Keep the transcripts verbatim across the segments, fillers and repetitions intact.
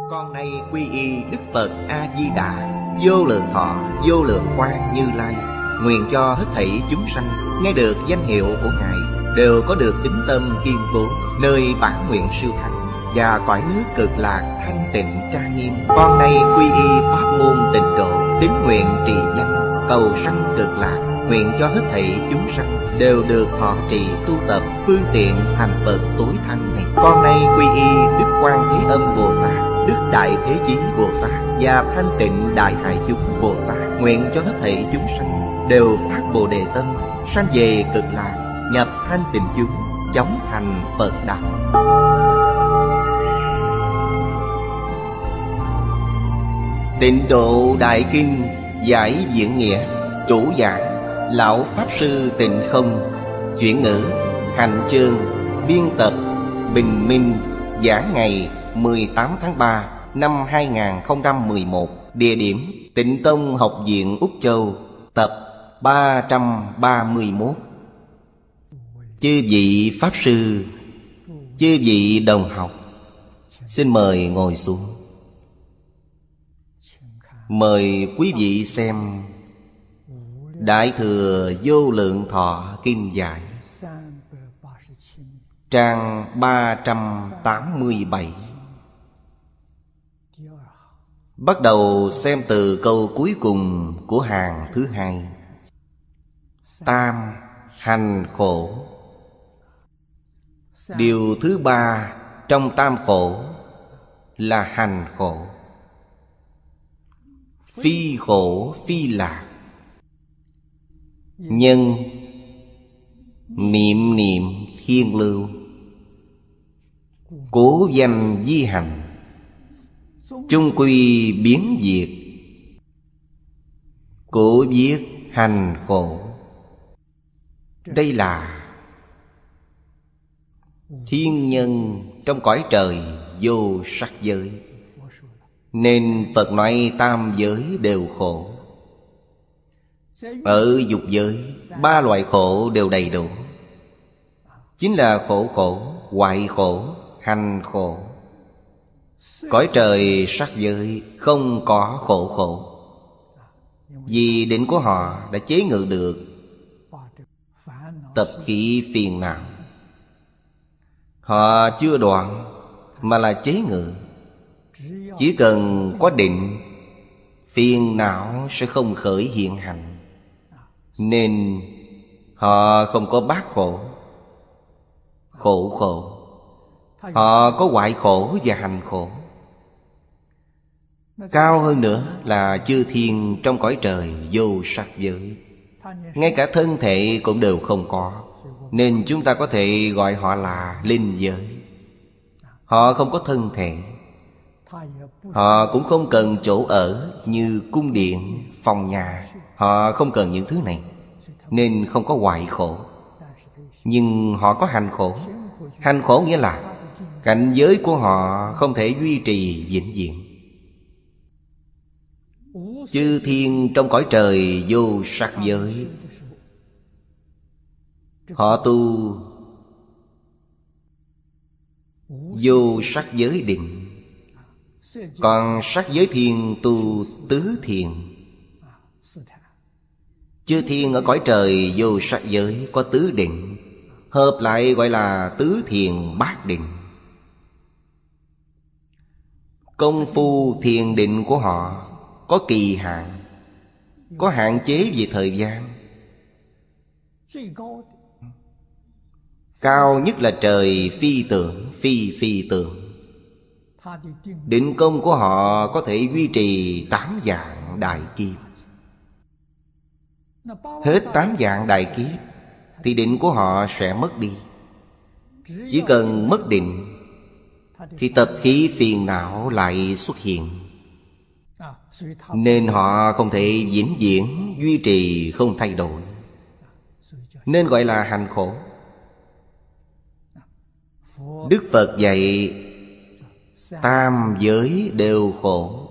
Con nay quy y Đức Phật A-di-đà, vô lượng thọ, vô lượng quang Như Lai. Nguyện cho hết thảy chúng sanh nghe được danh hiệu của Ngài đều có được tín tâm kiên cố, nơi bản nguyện siêu thắng và cõi nước cực lạc thanh tịnh trang nghiêm. Con nay quy y pháp môn tịnh độ, tín nguyện trì danh, cầu sanh cực lạc. Nguyện cho hết thảy chúng sanh đều được thọ trì tu tập phương tiện thành Phật tối thắng này. Con nay quy y Đức Quan Thế Âm Bồ Tát, Đức Đại Thế Chí Bồ Tát và Thanh Tịnh Đại Hải Chúng Bồ Tát. Nguyện cho hết thảy chúng sanh đều phát Bồ Đề tâm, sanh về cực lạc, nhập thanh tịnh chúng, chóng thành Phật đạo. Tịnh Độ Đại Kinh giải diễn nghĩa. Chủ giảng Lão Pháp Sư Tịnh Không. Chuyển ngữ Hành Chương. Biên tập Bình Minh. Giảng ngày mười tám tháng ba năm hai nghìn không trăm mười một. Địa điểm Tịnh Tông Học viện Úc Châu. Tập ba trăm ba mươi mốt. Chư vị Pháp Sư, chư vị đồng học, xin mời ngồi xuống. Mời quý vị xem Đại Thừa Vô Lượng Thọ Kinh Giải, trang ba trăm tám mươi bảy. Bắt đầu xem từ câu cuối cùng của hàng thứ hai. Tam hành khổ. Điều thứ ba trong tam khổ là hành khổ. Phi khổ phi lạc. Nhân niệm niệm thiên lưu, cố danh di hành, chung quy biến diệt. Cổ viết hành khổ. Đây là thiên nhân trong cõi trời vô sắc giới, nên Phật nói tam giới đều khổ. Ở dục giới, ba loại khổ đều đầy đủ, chính là khổ khổ, hoại khổ, hành khổ. Cõi trời sắc giới không có khổ khổ, vì định của họ đã chế ngự được tập khí phiền não. Họ chưa đoạn mà là chế ngự. Chỉ cần có định, phiền não sẽ không khởi hiện hành. Nên họ không có bát khổ, khổ khổ. Họ có hoại khổ và hành khổ. Cao hơn nữa là chư thiên trong cõi trời vô sắc giới, ngay cả thân thể cũng đều không có, nên chúng ta có thể gọi họ là linh giới. Họ không có thân thể, họ cũng không cần chỗ ở như cung điện, phòng nhà. Họ không cần những thứ này, nên không có hoại khổ. Nhưng họ có hành khổ. Hành khổ nghĩa là cảnh giới của họ không thể duy trì vĩnh viễn. Chư thiên trong cõi trời vô sắc giới, họ tu vô sắc giới định. Còn sắc giới thiên tu tứ thiền. Chư thiên ở cõi trời vô sắc giới có tứ định, hợp lại gọi là tứ thiền bát định. Công phu thiền định của họ có kỳ hạn, có hạn chế về thời gian. Cao nhất là trời phi tưởng, phi phi tưởng. Định công của họ có thể duy trì tám vạn đại kiếp. Hết tám vạn đại kiếp thì định của họ sẽ mất đi. Chỉ cần mất định thì tập khí phiền não lại xuất hiện, nên họ không thể vĩnh viễn duy trì không thay đổi, nên gọi là hành khổ. Đức Phật dạy tam giới đều khổ.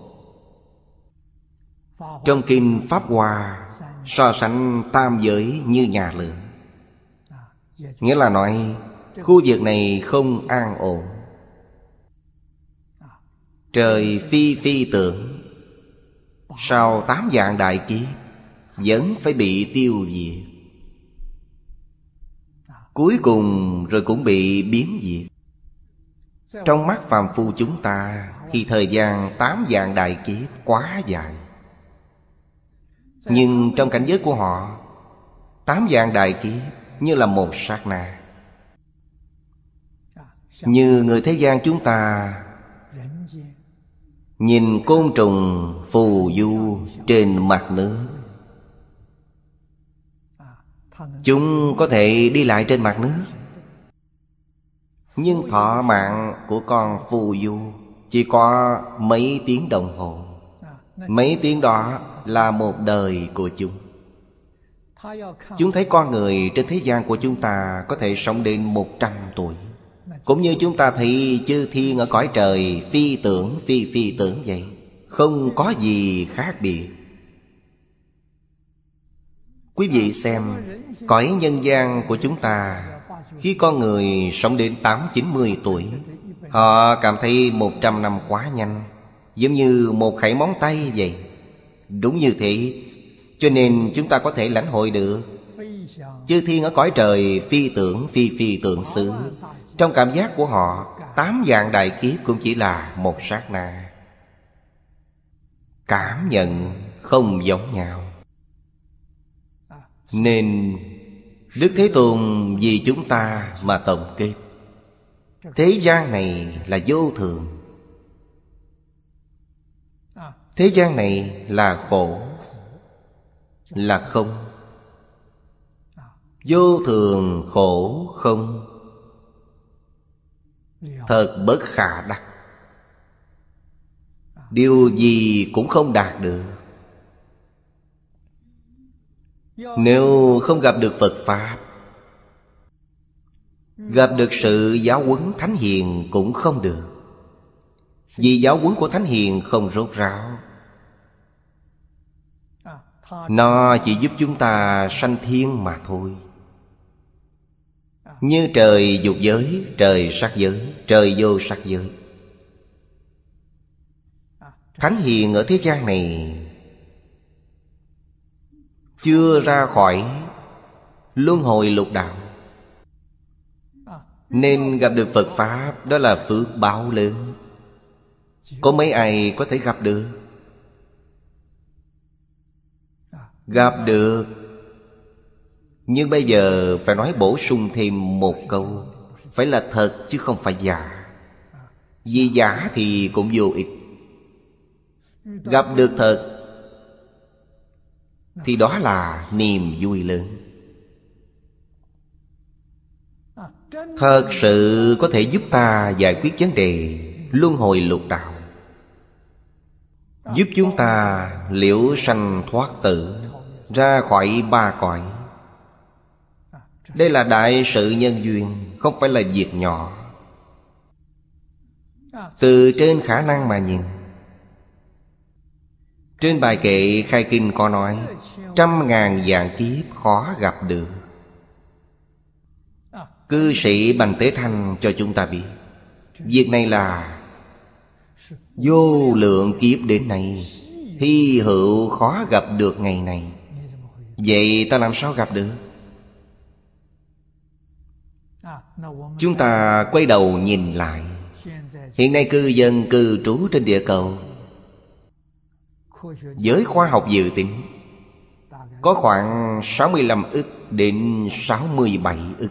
Trong kinh Pháp Hoa so sánh tam giới như nhà lửa, nghĩa là nói khu vực này không an ổn. Trời phi phi tưởng, sau tám vạn đại kiếp vẫn phải bị tiêu diệt. Cuối cùng rồi cũng bị biến diệt. Trong mắt phàm phu chúng ta thì thời gian tám vạn đại kiếp quá dài. Nhưng trong cảnh giới của họ, tám vạn đại kiếp như là một sát na. Như người thế gian chúng ta nhìn côn trùng phù du trên mặt nước, chúng có thể đi lại trên mặt nước. Nhưng thọ mạng của con phù du chỉ có mấy tiếng đồng hồ. Mấy tiếng đó là một đời của chúng. Chúng thấy con người trên thế gian của chúng ta có thể sống đến một trăm tuổi. Cũng như chúng ta thấy chư thiên ở cõi trời phi tưởng phi phi tưởng vậy. Không có gì khác biệt. Quý vị xem, cõi nhân gian của chúng ta, khi con người sống đến tám chín mươi tuổi, họ cảm thấy một trăm năm quá nhanh, giống như một khẩy móng tay vậy. Đúng như thế. Cho nên chúng ta có thể lãnh hội được chư thiên ở cõi trời phi tưởng phi phi tưởng xứ. Trong cảm giác của họ, tám vạn đại kiếp cũng chỉ là một sát na. Cảm nhận không giống nhau. Nên Đức Thế Tôn vì chúng ta mà tổng kết. Thế gian này là vô thường. Thế gian này là khổ, là không. Vô thường khổ không, thật bất khả đắc. Điều gì cũng không đạt được. Nếu không gặp được Phật Pháp, gặp được sự giáo huấn Thánh Hiền cũng không được. Vì giáo huấn của Thánh Hiền không rốt ráo. Nó chỉ giúp chúng ta sanh thiên mà thôi. Như trời dục giới, trời sắc giới, trời vô sắc giới. Thánh Hiền ở thế gian này chưa ra khỏi luân hồi lục đạo, nên gặp được Phật Pháp đó là phước báo lớn. Có mấy ai có thể gặp được? Gặp được. Nhưng bây giờ phải nói bổ sung thêm một câu, phải là thật chứ không phải giả. Vì giả thì cũng vô ích. Gặp được thật thì đó là niềm vui lớn. Thật sự có thể giúp ta giải quyết vấn đề luân hồi lục đạo, giúp chúng ta liễu sanh thoát tử, ra khỏi ba cõi. Đây là đại sự nhân duyên, không phải là việc nhỏ. Từ trên khả năng mà nhìn, trên bài kệ khai kinh có nói, trăm ngàn vạn kiếp khó gặp được. Cư sĩ Bành Tế Thanh cho chúng ta biết, việc này là vô lượng kiếp đến nay, hy hữu khó gặp được ngày này. Vậy ta làm sao gặp được? Chúng ta quay đầu nhìn lại, hiện nay cư dân cư trú trên địa cầu, giới khoa học dự tính có khoảng sáu mươi lăm ức đến sáu mươi bảy ức.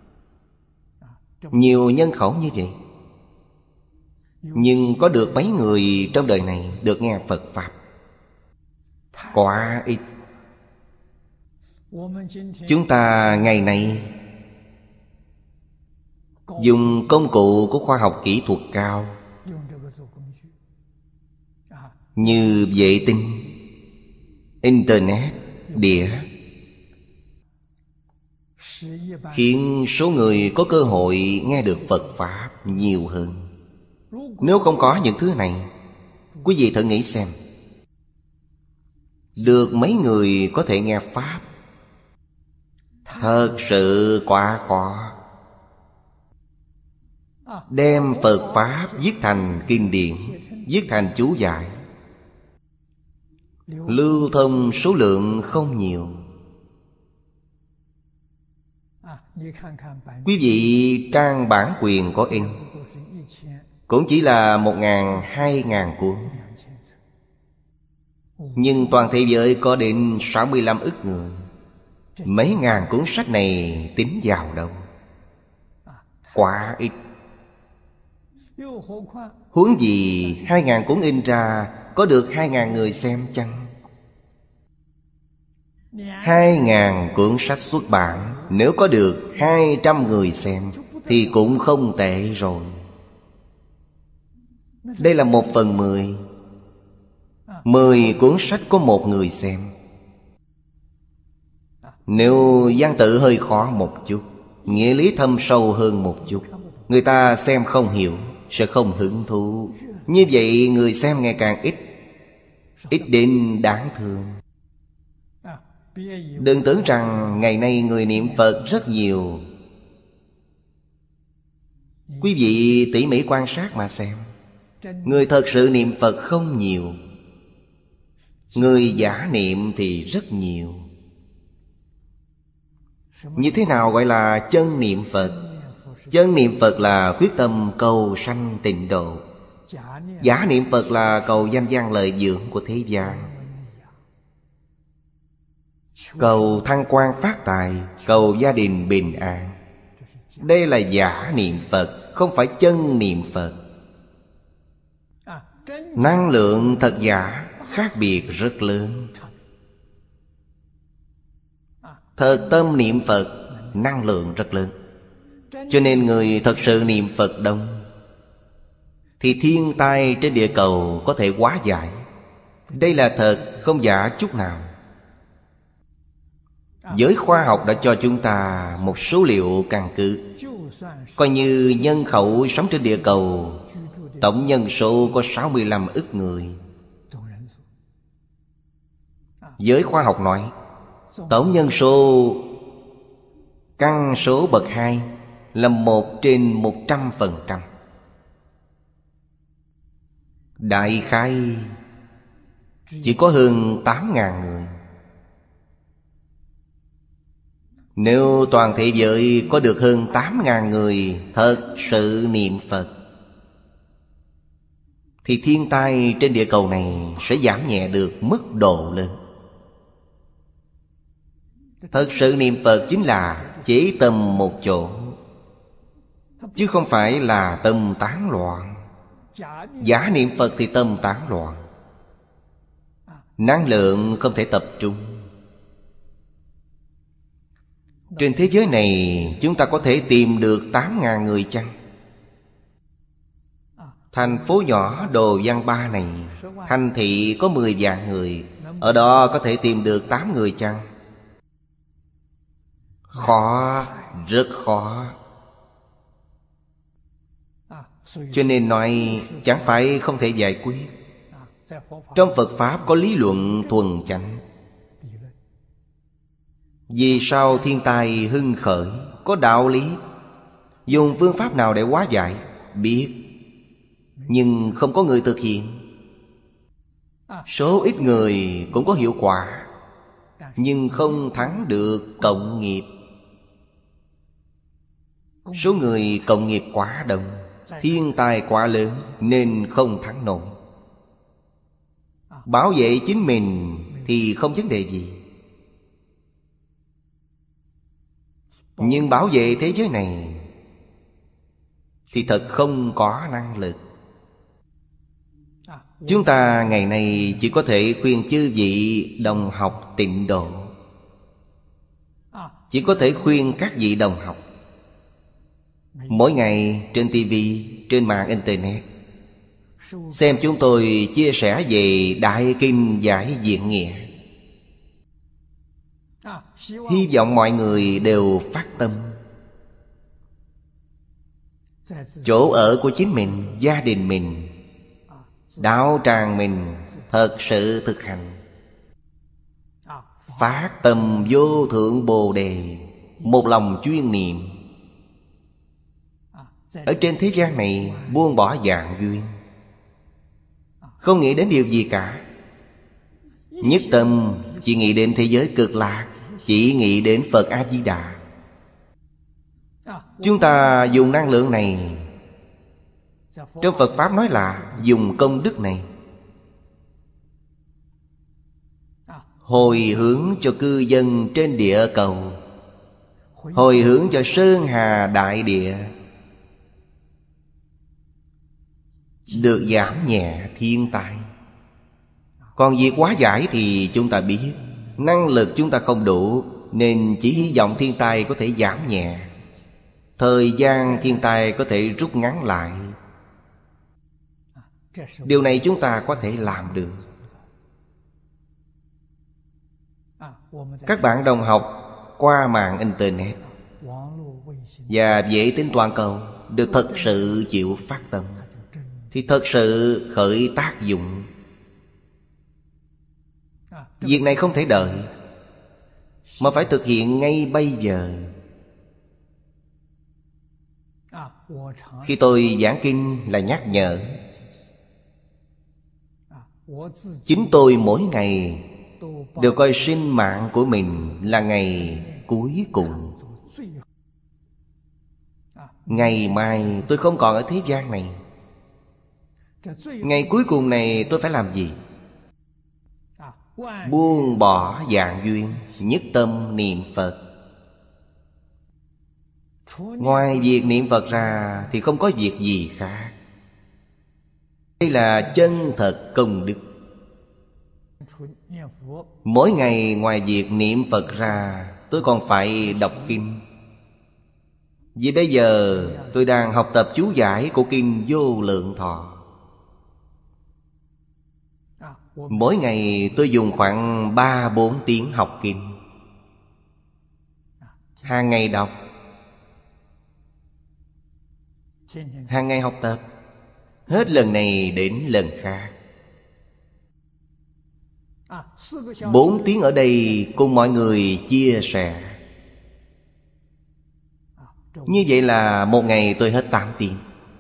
Nhiều nhân khẩu như vậy, nhưng có được mấy người trong đời này được nghe Phật Pháp? Quá ít. Chúng ta ngày nay dùng công cụ của khoa học kỹ thuật cao, như vệ tinh, Internet, đĩa, khiến số người có cơ hội nghe được Phật Pháp nhiều hơn. Nếu không có những thứ này, quý vị thử nghĩ xem, được mấy người có thể nghe Pháp? Thật sự quá khó. đem Phật Pháp viết thành kinh điển, viết thành chú giải, lưu thông số lượng không nhiều. Quý vị trang bản quyền có in cũng chỉ là một ngàn, hai ngàn cuốn. Nhưng toàn thế giới có đến sáu mươi lăm ức người. Mấy ngàn cuốn sách này tính vào đâu? Quá ít. Huống gì hai ngàn cuốn in ra có được hai ngàn người xem chăng? Hai ngàn cuốn sách xuất bản, nếu có được hai trăm người xem thì cũng không tệ rồi. Đây là một phần mười. Mười cuốn sách có một người xem. Nếu văn tự hơi khó một chút, nghĩa lý thâm sâu hơn một chút, người ta xem không hiểu, sẽ không hứng thú. Như vậy người xem ngày càng ít, ít đến đáng thương. Đừng tưởng rằng ngày nay người niệm Phật rất nhiều. Quý vị tỉ mỉ quan sát mà xem, người thật sự niệm Phật không nhiều, người giả niệm thì rất nhiều. Như thế nào gọi là chân niệm Phật? Chân niệm Phật là quyết tâm cầu sanh tịnh độ. Giả niệm Phật là cầu danh văn lợi dưỡng của thế gian, cầu thăng quan phát tài, cầu gia đình bình an. Đây là giả niệm Phật, không phải chân niệm Phật. Năng lượng thật giả khác biệt rất lớn. Thật tâm niệm Phật năng lượng rất lớn. Cho nên người thật sự niệm Phật đông thì thiên tai trên địa cầu có thể hóa giải. Đây là thật, không giả chút nào. Giới khoa học đã cho chúng ta một số liệu căn cứ. Coi như nhân khẩu sống trên địa cầu, tổng nhân số có sáu mươi lăm ức người. Giới khoa học nói tổng nhân số căn số bậc hai là một trên một trăm phần trăm. Đại khái chỉ có hơn tám ngàn người. Nếu toàn thế giới có được hơn tám ngàn người thật sự niệm Phật thì thiên tai trên địa cầu này sẽ giảm nhẹ được mức độ lớn. Thật sự niệm Phật chính là chế tâm một chỗ, chứ không phải là tâm tán loạn. Giả niệm Phật thì tâm tán loạn, năng lượng không thể tập trung. Trên thế giới này chúng ta có thể tìm được tám ngàn người chăng? Thành phố nhỏ Đồ Văn Ba này, thành thị có mười vạn người, ở đó có thể tìm được tám người chăng? Khó, rất khó. Cho nên nói chẳng phải không thể giải quyết. Trong Phật Pháp có lý luận thuần chánh. Vì sao thiên tai hưng khởi? Có đạo lý. Dùng phương pháp nào để hóa giải? Biết, nhưng không có người thực hiện. Số ít người cũng có hiệu quả, nhưng không thắng được cộng nghiệp. Số người cộng nghiệp quá đông, thiên tai quá lớn nên không thắng nổi. Bảo vệ chính mình thì không vấn đề gì, nhưng bảo vệ thế giới này thì thật không có năng lực. Chúng ta ngày nay chỉ có thể khuyên chư vị đồng học tịnh độ, chỉ có thể khuyên các vị đồng học. Mỗi ngày trên tivi, trên mạng internet, xem chúng tôi chia sẻ về Đại Kinh Giải Diện Nghĩa. Hy vọng mọi người đều phát tâm. Chỗ ở của chính mình, gia đình mình, đạo tràng mình thật sự thực hành. Phát tâm vô thượng Bồ Đề, một lòng chuyên niệm, Ở trên thế gian này buông bỏ vạn duyên, không nghĩ đến điều gì cả. Nhất tâm chỉ nghĩ đến thế giới cực lạc, chỉ nghĩ đến Phật A-di-đà. Chúng ta dùng năng lượng này, trong Phật Pháp nói là dùng công đức này hồi hướng cho cư dân trên địa cầu, hồi hướng cho sơn hà đại địa, được giảm nhẹ thiên tai. Còn việc hóa giải thì chúng ta biết, năng lực chúng ta không đủ, nên chỉ hy vọng thiên tai có thể giảm nhẹ, thời gian thiên tai có thể rút ngắn lại. Điều này chúng ta có thể làm được. Các bạn đồng học qua mạng Internet và vệ tinh toàn cầu được thật sự chịu phát tâm, thì thật sự khởi tác dụng. Việc này không thể đợi, mà phải thực hiện ngay bây giờ. Khi tôi giảng kinh là nhắc nhở chính tôi mỗi ngày đều coi sinh mạng của mình là ngày cuối cùng. Ngày mai tôi không còn ở thế gian này. Ngày cuối cùng này tôi phải làm gì? Buông bỏ vạn duyên, nhất tâm niệm Phật. Ngoài việc niệm Phật ra thì không có việc gì khác. Đây là chân thật công đức. Mỗi ngày ngoài việc niệm Phật ra, tôi còn phải đọc kinh. Vì bây giờ tôi đang học tập chú giải của kinh Vô Lượng Thọ. Mỗi ngày tôi dùng khoảng ba bốn tiếng học kinh. Hàng ngày đọc, hàng ngày học tập, hết lần này đến lần khác. Bốn tiếng ở đây cùng mọi người chia sẻ. Như vậy là một ngày tôi hết tám tiếng.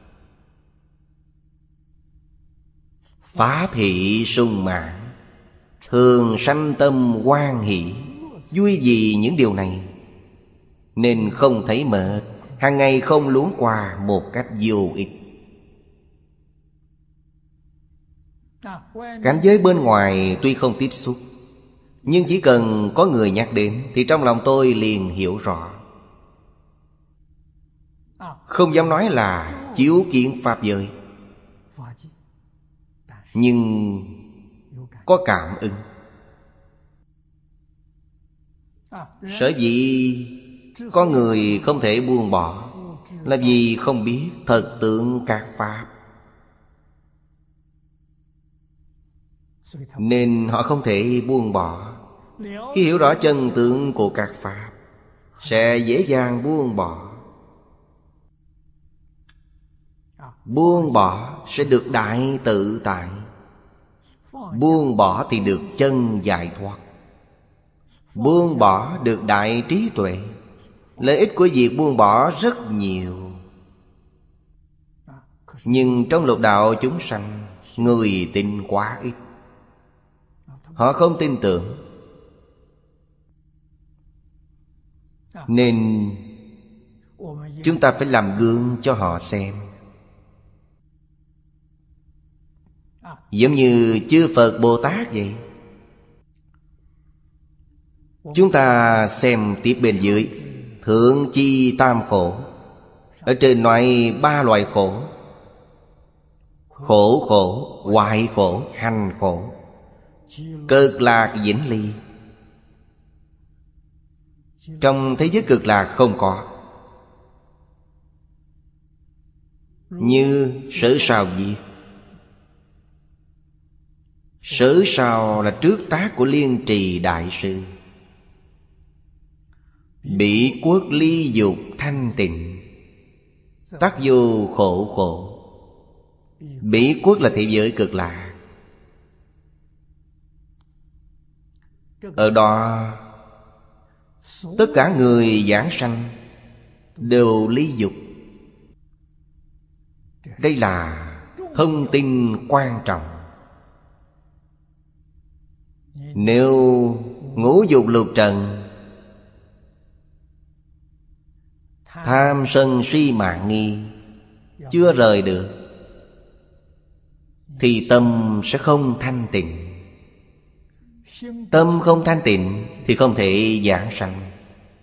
Pháp hỷ sung mãn, thường sanh tâm hoan hỷ, vui vì những điều này, nên không thấy mệt, hàng ngày không luống qua một cách vô ích. Cảnh giới bên ngoài tuy không tiếp xúc, nhưng chỉ cần có người nhắc đến thì trong lòng tôi liền hiểu rõ. Không dám nói là chiếu kiến pháp giới, nhưng có cảm ứng. Sở dĩ có người không thể buông bỏ là vì không biết thật tướng các pháp, nên họ không thể buông bỏ. Khi hiểu rõ chân tướng của các pháp, sẽ dễ dàng buông bỏ. Buông bỏ sẽ được đại tự tại. Buông bỏ thì được chân giải thoát. Buông bỏ được đại trí tuệ. Lợi ích của việc buông bỏ rất nhiều. Nhưng trong lục đạo chúng sanh, người tin quá ít. Họ không tin tưởng, nên chúng ta phải làm gương cho họ xem. Giống như chư Phật Bồ Tát vậy. Chúng ta xem tiếp bên dưới. Thượng chi tam khổ. Ở trên nói ba loại khổ: khổ khổ, hoại khổ, hành khổ, cực lạc vĩnh ly. Trong thế giới cực lạc không có. Như Sở Sào Diệt. Sở Sào là trước tác của Liên Trì Đại Sư. Bỉ quốc ly dục thanh tịnh, tắc vô khổ khổ. Bỉ quốc là thế giới cực lạc. Ở đó tất cả người giảng sanh đều ly dục. Đây là thông tin quan trọng. Nếu ngũ dục lục trần, tham sân si mạng nghi chưa rời được, thì tâm sẽ không thanh tịnh. Tâm không thanh tịnh thì không thể giảng sanh.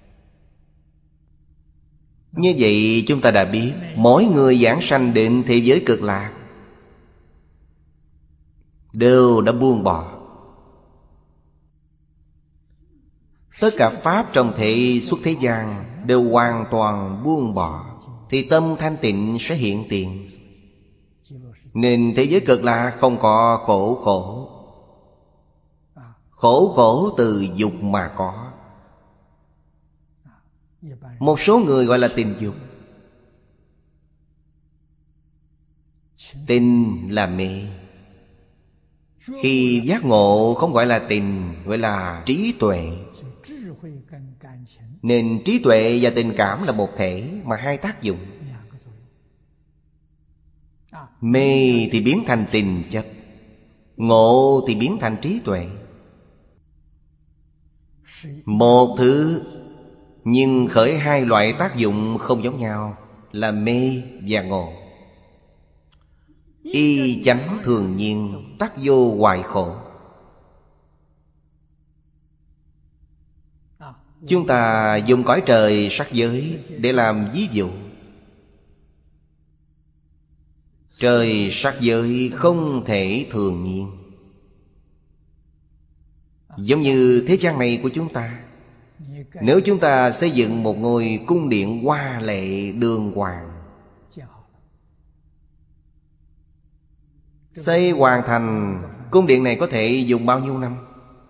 Như vậy chúng ta đã biết, mỗi người giảng sanh đến thế giới cực lạc đều đã buông bỏ. Tất cả pháp trong thể xuất thế gian đều hoàn toàn buông bỏ, thì tâm thanh tịnh sẽ hiện tiền. Nên thế giới cực lạc không có khổ khổ. Khổ khổ từ dục mà có. Một số người gọi là tình dục. Tình là mê. Khi giác ngộ không gọi là tình, gọi là trí tuệ. Nên trí tuệ và tình cảm là một thể, mà hai tác dụng. Mê thì biến thành tình chấp, ngộ thì biến thành trí tuệ. Một thứ nhưng khởi hai loại tác dụng không giống nhau, là mê và ngộ. Y chánh thường nhiên, tắc vô hoại khổ. Chúng ta dùng cõi trời sắc giới để làm ví dụ. Trời sắc giới không thể thường nhiên, giống như thế gian này của chúng ta. Nếu chúng ta xây dựng một ngôi cung điện hoa lệ đường hoàng, xây hoàn thành, cung điện này có thể dùng bao nhiêu năm?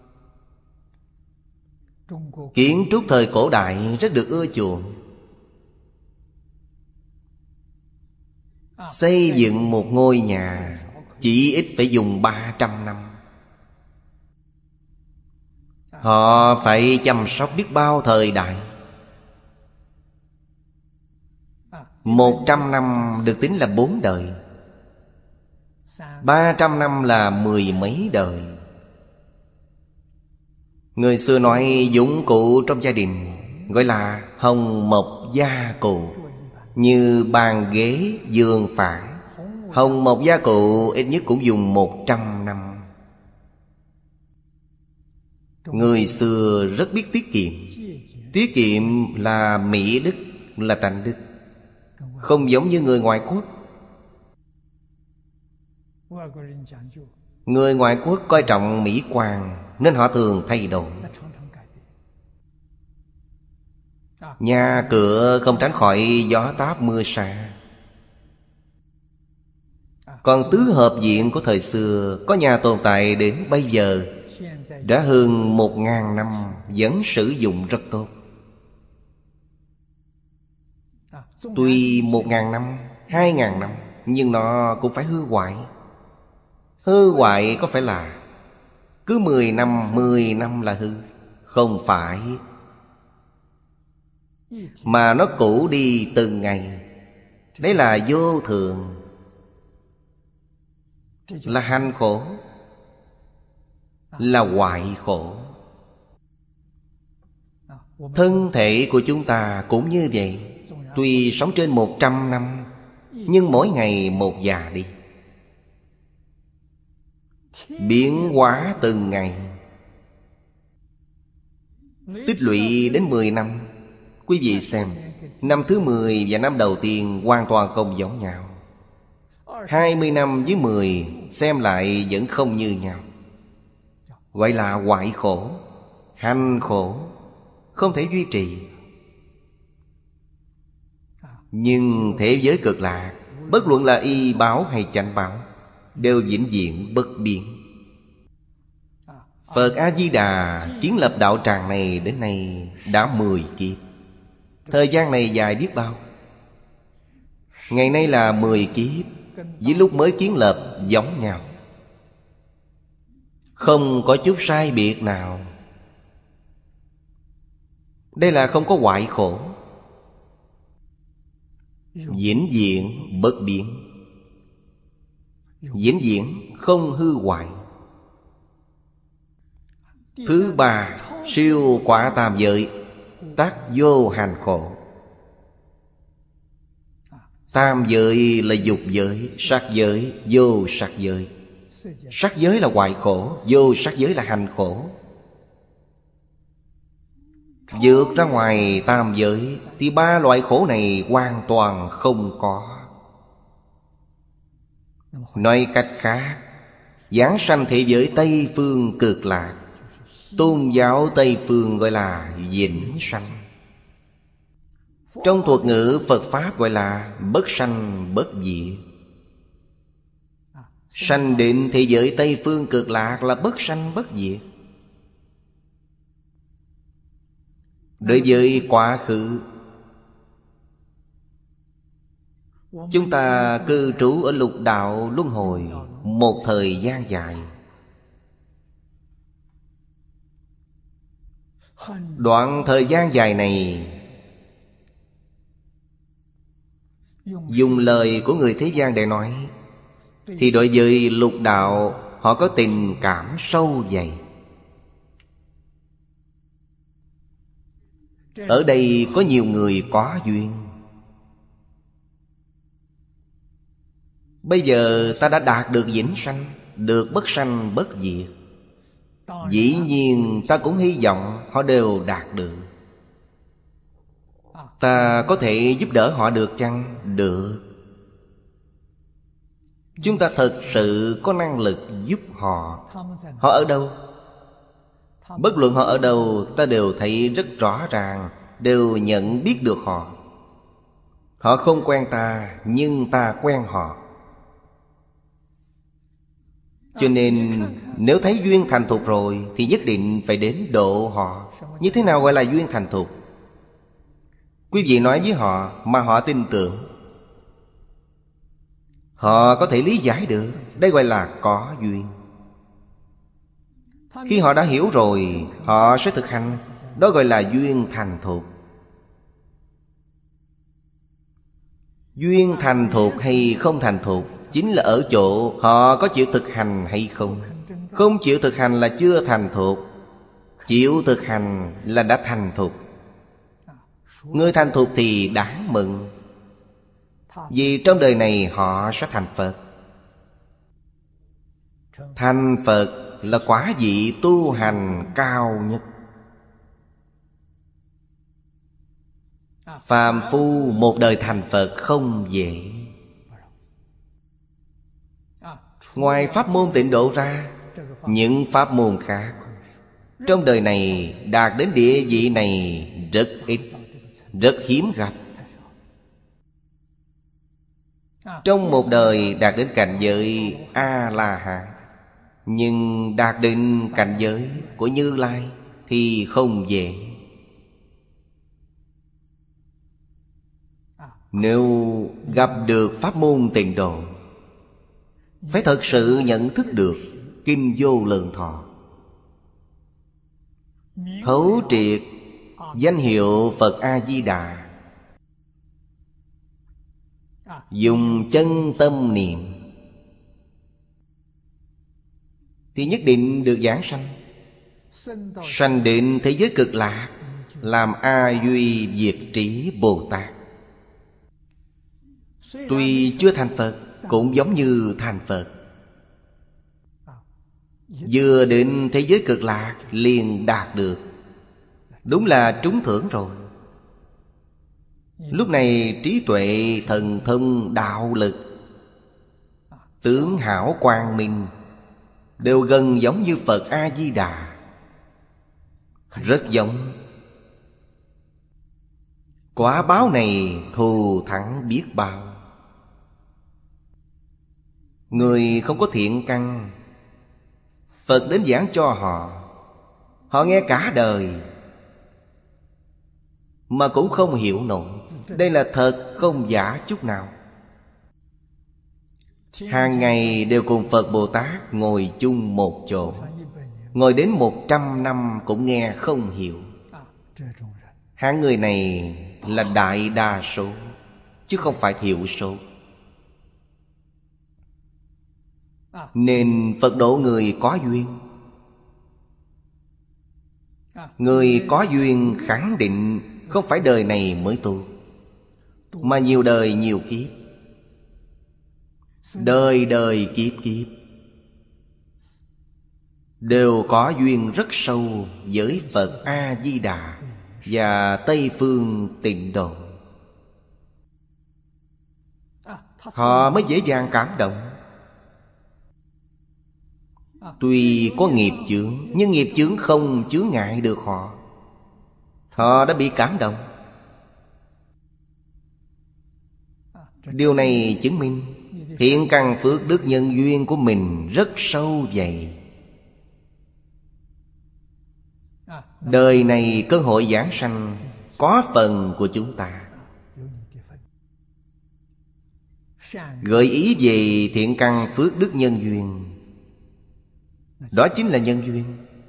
Kiến trúc thời cổ đại rất được ưa chuộng. Xây dựng một ngôi nhà chỉ ít phải dùng ba trăm năm. Họ phải chăm sóc biết bao thời đại. Một trăm năm được tính là bốn đời, ba trăm năm là mười mấy đời. Người xưa nói dụng cụ trong gia đình gọi là hồng mộc gia cụ, như bàn ghế giường phản. Hồng mộc gia cụ ít nhất cũng dùng một trăm năm. Người xưa rất biết tiết kiệm. Tiết kiệm là mỹ đức, là tánh đức. Không giống như người ngoại quốc. Người ngoại quốc coi trọng mỹ quan, nên họ thường thay đổi. Nhà cửa không tránh khỏi gió táp mưa sa. Còn tứ hợp viện của thời xưa có nhà tồn tại đến bây giờ đã hơn một ngàn năm, vẫn sử dụng rất tốt. Tuy một ngàn năm, hai ngàn năm, nhưng nó cũng phải hư hoại. Hư hoại có phải là cứ mười năm, mười năm là hư? Không phải. Mà nó cũ đi từng ngày. Đấy là vô thường, là hành khổ, là hoại khổ. Thân thể của chúng ta cũng như vậy. Tuy sống trên một trăm năm, nhưng mỗi ngày một già đi, biến hóa từng ngày. Tích lũy đến mười năm. Quý vị xem, năm thứ mười và năm đầu tiên hoàn toàn không giống nhau. Hai mươi năm với mười xem lại vẫn không như nhau. Gọi là hoại khổ, hành khổ, không thể duy trì. Nhưng thế giới cực lạc, bất luận là y báo hay chánh báo, đều vĩnh viễn bất biến. Phật A-di-đà kiến lập đạo tràng này đến nay đã mười kiếp. Thời gian này dài biết bao. Ngày nay là mười kiếp, với lúc mới kiến lập giống nhau, không có chút sai biệt nào. Đây là không có hoại khổ, vĩnh viễn bất biến. vĩnh viễn không hư hoại. Thứ ba, siêu quả tam giới, tác vô hành khổ. Tam giới là dục giới, sắc giới, vô sắc giới. Sắc giới là hoại khổ, vô sắc giới là hành khổ. Vượt ra ngoài tam giới thì ba loại khổ này hoàn toàn không có. Nói cách khác, giáng sanh thế giới Tây Phương Cực Lạc, tôn giáo Tây Phương gọi là vĩnh sanh. Trong thuật ngữ Phật Pháp gọi là bất sanh bất diệt. Sanh đến thế giới Tây Phương Cực Lạc là bất sanh bất diệt. Đối với quá khứ, chúng ta cư trú ở lục đạo luân hồi một thời gian dài. Đoạn thời gian dài này, dùng lời của người thế gian để nói, thì đối với lục đạo họ có tình cảm sâu dày. Ở đây có nhiều người có duyên. Bây giờ ta đã đạt được vĩnh sanh, được bất sanh bất diệt. Dĩ nhiên ta cũng hy vọng họ đều đạt được. Ta có thể giúp đỡ họ được chăng? Được. Chúng ta thật sự có năng lực giúp họ. Họ ở đâu? Bất luận họ ở đâu, ta đều thấy rất rõ ràng, đều nhận biết được họ. Họ không quen ta, nhưng ta quen họ. Cho nên nếu thấy duyên thành thục rồi thì nhất định phải đến độ họ. Như thế nào gọi là duyên thành thục? Quý vị nói với họ mà họ tin tưởng, họ có thể lý giải được, đây gọi là có duyên. Khi họ đã hiểu rồi, họ sẽ thực hành, đó gọi là duyên thành thục. Duyên thành thục hay không thành thục chính là ở chỗ họ có chịu thực hành hay không. Không chịu thực hành là chưa thành thục, chịu thực hành là đã thành thục. Người thành thục thì đáng mừng, vì trong đời này họ sẽ thành Phật. Thành Phật là quả vị tu hành cao nhất. Phàm phu một đời thành Phật không dễ. Ngoài pháp môn tịnh độ ra, những pháp môn khác trong đời này đạt đến địa vị này rất ít, rất hiếm gặp. Trong một đời đạt đến cảnh giới A-la-hán, nhưng đạt đến cảnh giới của Như Lai thì không dễ. Nếu gặp được pháp môn tịnh độ, phải thật sự nhận thức được Kinh Vô Lượng Thọ, thấu triệt danh hiệu Phật A-di-đà, dùng chân tâm niệm, thì nhất định được giảng sanh. Sanh đến thế giới cực lạc, làm A Duy Diệt Trí Bồ Tát. Tuy chưa thành Phật, cũng giống như thành Phật. Vừa đến thế giới cực lạc liền đạt được, đúng là trúng thưởng rồi. Lúc này trí tuệ, thần thông, đạo lực, tướng hảo quang minh đều gần giống như Phật A-di-đà, rất giống. Quả báo này thù thắng biết bao. Người không có thiện căn, Phật đến giảng cho họ, họ nghe cả đời mà cũng không hiểu nổi. Đây là thật không giả chút nào. Hàng ngày đều cùng Phật Bồ Tát ngồi chung một chỗ, ngồi đến một trăm năm cũng nghe không hiểu. Hạng người này là đại đa số, chứ không phải thiểu số. Nên Phật độ người có duyên. Người có duyên khẳng định không phải đời này mới tu, mà nhiều đời nhiều kiếp, đời đời kiếp kiếp đều có duyên rất sâu với Phật A-di-đà và Tây Phương Tịnh Độ. Họ mới dễ dàng cảm động. Tuy có nghiệp chướng, nhưng nghiệp chướng không chướng ngại được họ. Họ đã bị cảm động. Điều này chứng minh thiện căn phước đức nhân duyên của mình rất sâu dày. Đời này cơ hội giảng sanh có phần của chúng ta. Gợi ý về thiện căn phước đức nhân duyên, đó chính là nhân duyên.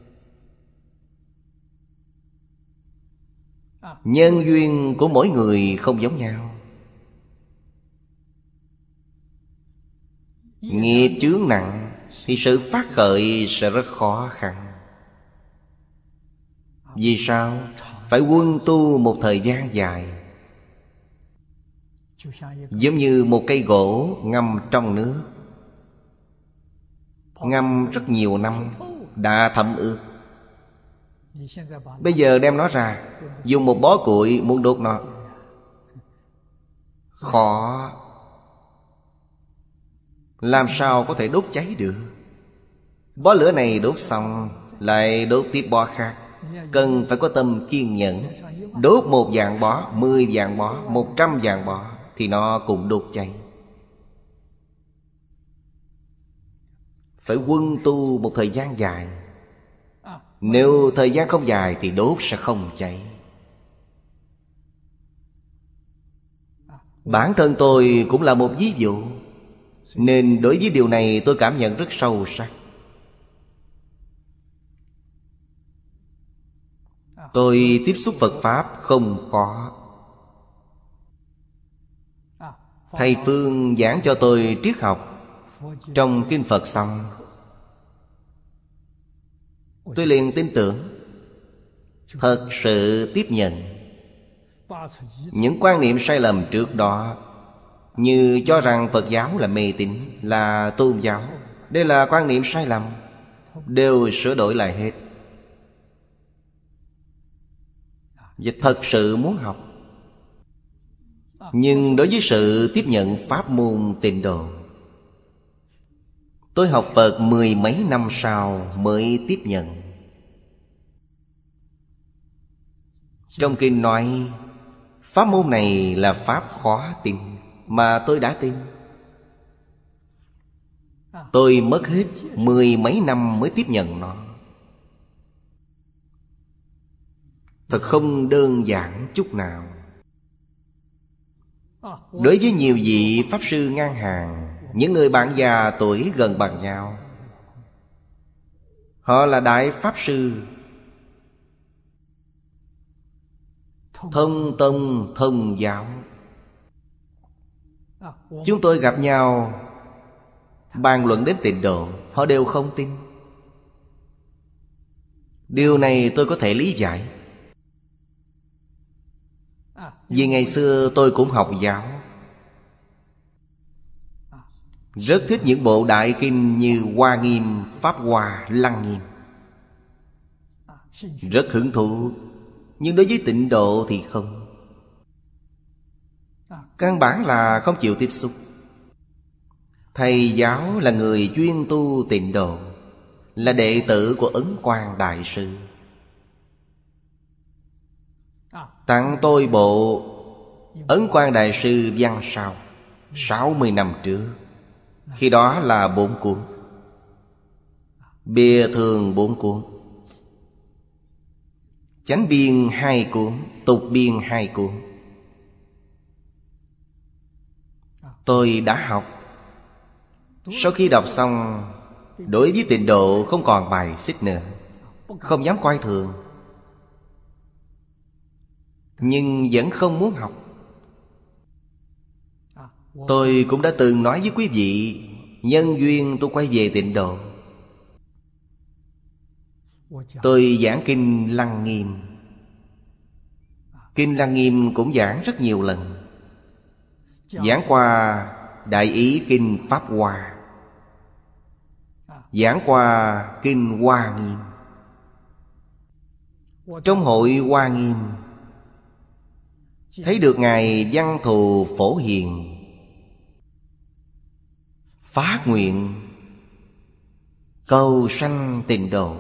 Nhân duyên của mỗi người không giống nhau. Nghiệp chướng nặng thì sự phát khởi sẽ rất khó khăn. Vì sao? Phải quân tu một thời gian dài. Giống như một cây gỗ ngâm trong nước, ngâm rất nhiều năm đã thấm ướt. Bây giờ đem nó ra, dùng một bó củi muốn đốt nó, khó. Làm sao có thể đốt cháy được? Bó lửa này đốt xong lại đốt tiếp bó khác. Cần phải có tâm kiên nhẫn. Đốt một vạn bó, mười vạn bó, một trăm vạn bó thì nó cũng đốt cháy. Phải quân tu một thời gian dài. Nếu thời gian không dài thì đốt sẽ không cháy. Bản thân tôi cũng là một ví dụ, nên đối với điều này tôi cảm nhận rất sâu sắc. Tôi tiếp xúc Phật Pháp không khó. Thầy Phương giảng cho tôi triết học trong Kinh Phật xong, tôi liền tin tưởng, thật sự tiếp nhận. Những quan niệm sai lầm trước đó, như cho rằng Phật giáo là mê tín, là tôn giáo, đây là quan niệm sai lầm, đều sửa đổi lại hết. Và thật sự muốn học. Nhưng đối với sự tiếp nhận pháp môn Tịnh Độ, tôi học Phật mười mấy năm sau mới tiếp nhận. Trong kinh nói pháp môn này là pháp khó tin, mà tôi đã tin. Tôi mất hết mười mấy năm mới tiếp nhận nó. Thật không đơn giản chút nào. Đối với nhiều vị Pháp Sư ngang hàng, những người bạn già tuổi gần bằng nhau, họ là Đại Pháp Sư, thông tông thông giáo. Chúng tôi gặp nhau bàn luận đến Tịnh Độ, họ đều không tin. Điều này tôi có thể lý giải. Vì ngày xưa tôi cũng học giáo, rất thích những bộ đại kinh như Hoa Nghiêm, Pháp Hoa, Lăng Nghiêm, rất hứng thú. Nhưng đối với Tịnh Độ thì không. Căn bản là không chịu tiếp xúc. Thầy giáo là người chuyên tu Tịnh Độ, là đệ tử của Ấn Quang Đại Sư, tặng tôi bộ Ấn Quang Đại Sư văn sao sáu mươi năm trước. Khi đó là bốn cuốn, bìa thường bốn cuốn, chánh biên hai cuốn, tục biên hai cuốn. Tôi đã học. Sau khi đọc xong, đối với Tịnh Độ không còn bài xích nữa, không dám coi thường. Nhưng vẫn không muốn học. Tôi cũng đã từng nói với quý vị, nhân duyên tôi quay về Tịnh Độ. Tôi giảng Kinh Lăng Nghiêm. Kinh Lăng Nghiêm cũng giảng rất nhiều lần. Giảng qua Đại Ý Kinh Pháp Hoa, giảng qua Kinh Hoa Nghiêm. Trong hội Hoa Nghiêm thấy được Ngài Văn Thù Phổ Hiền phát nguyện cầu sanh Tịnh Độ.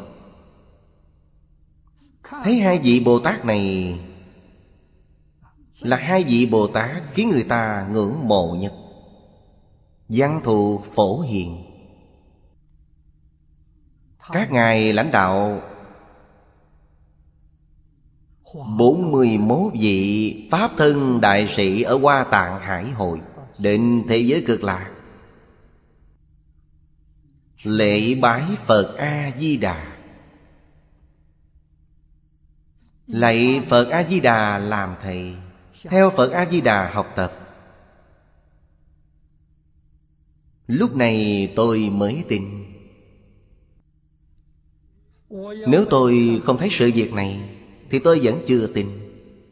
Thấy hai vị Bồ Tát này là hai vị Bồ Tát khiến người ta ngưỡng mộ nhất. Văn Thù Phổ Hiền, các ngài lãnh đạo bốn mươi mốt vị Pháp thân đại sĩ ở Hoa Tạng Hải Hội đến thế giới Cực Lạc, lễ bái Phật A-di-đà. Lạy Phật A-di-đà làm thầy, theo Phật A-di-đà học tập. Lúc này tôi mới tin. Nếu tôi không thấy sự việc này thì tôi vẫn chưa tin.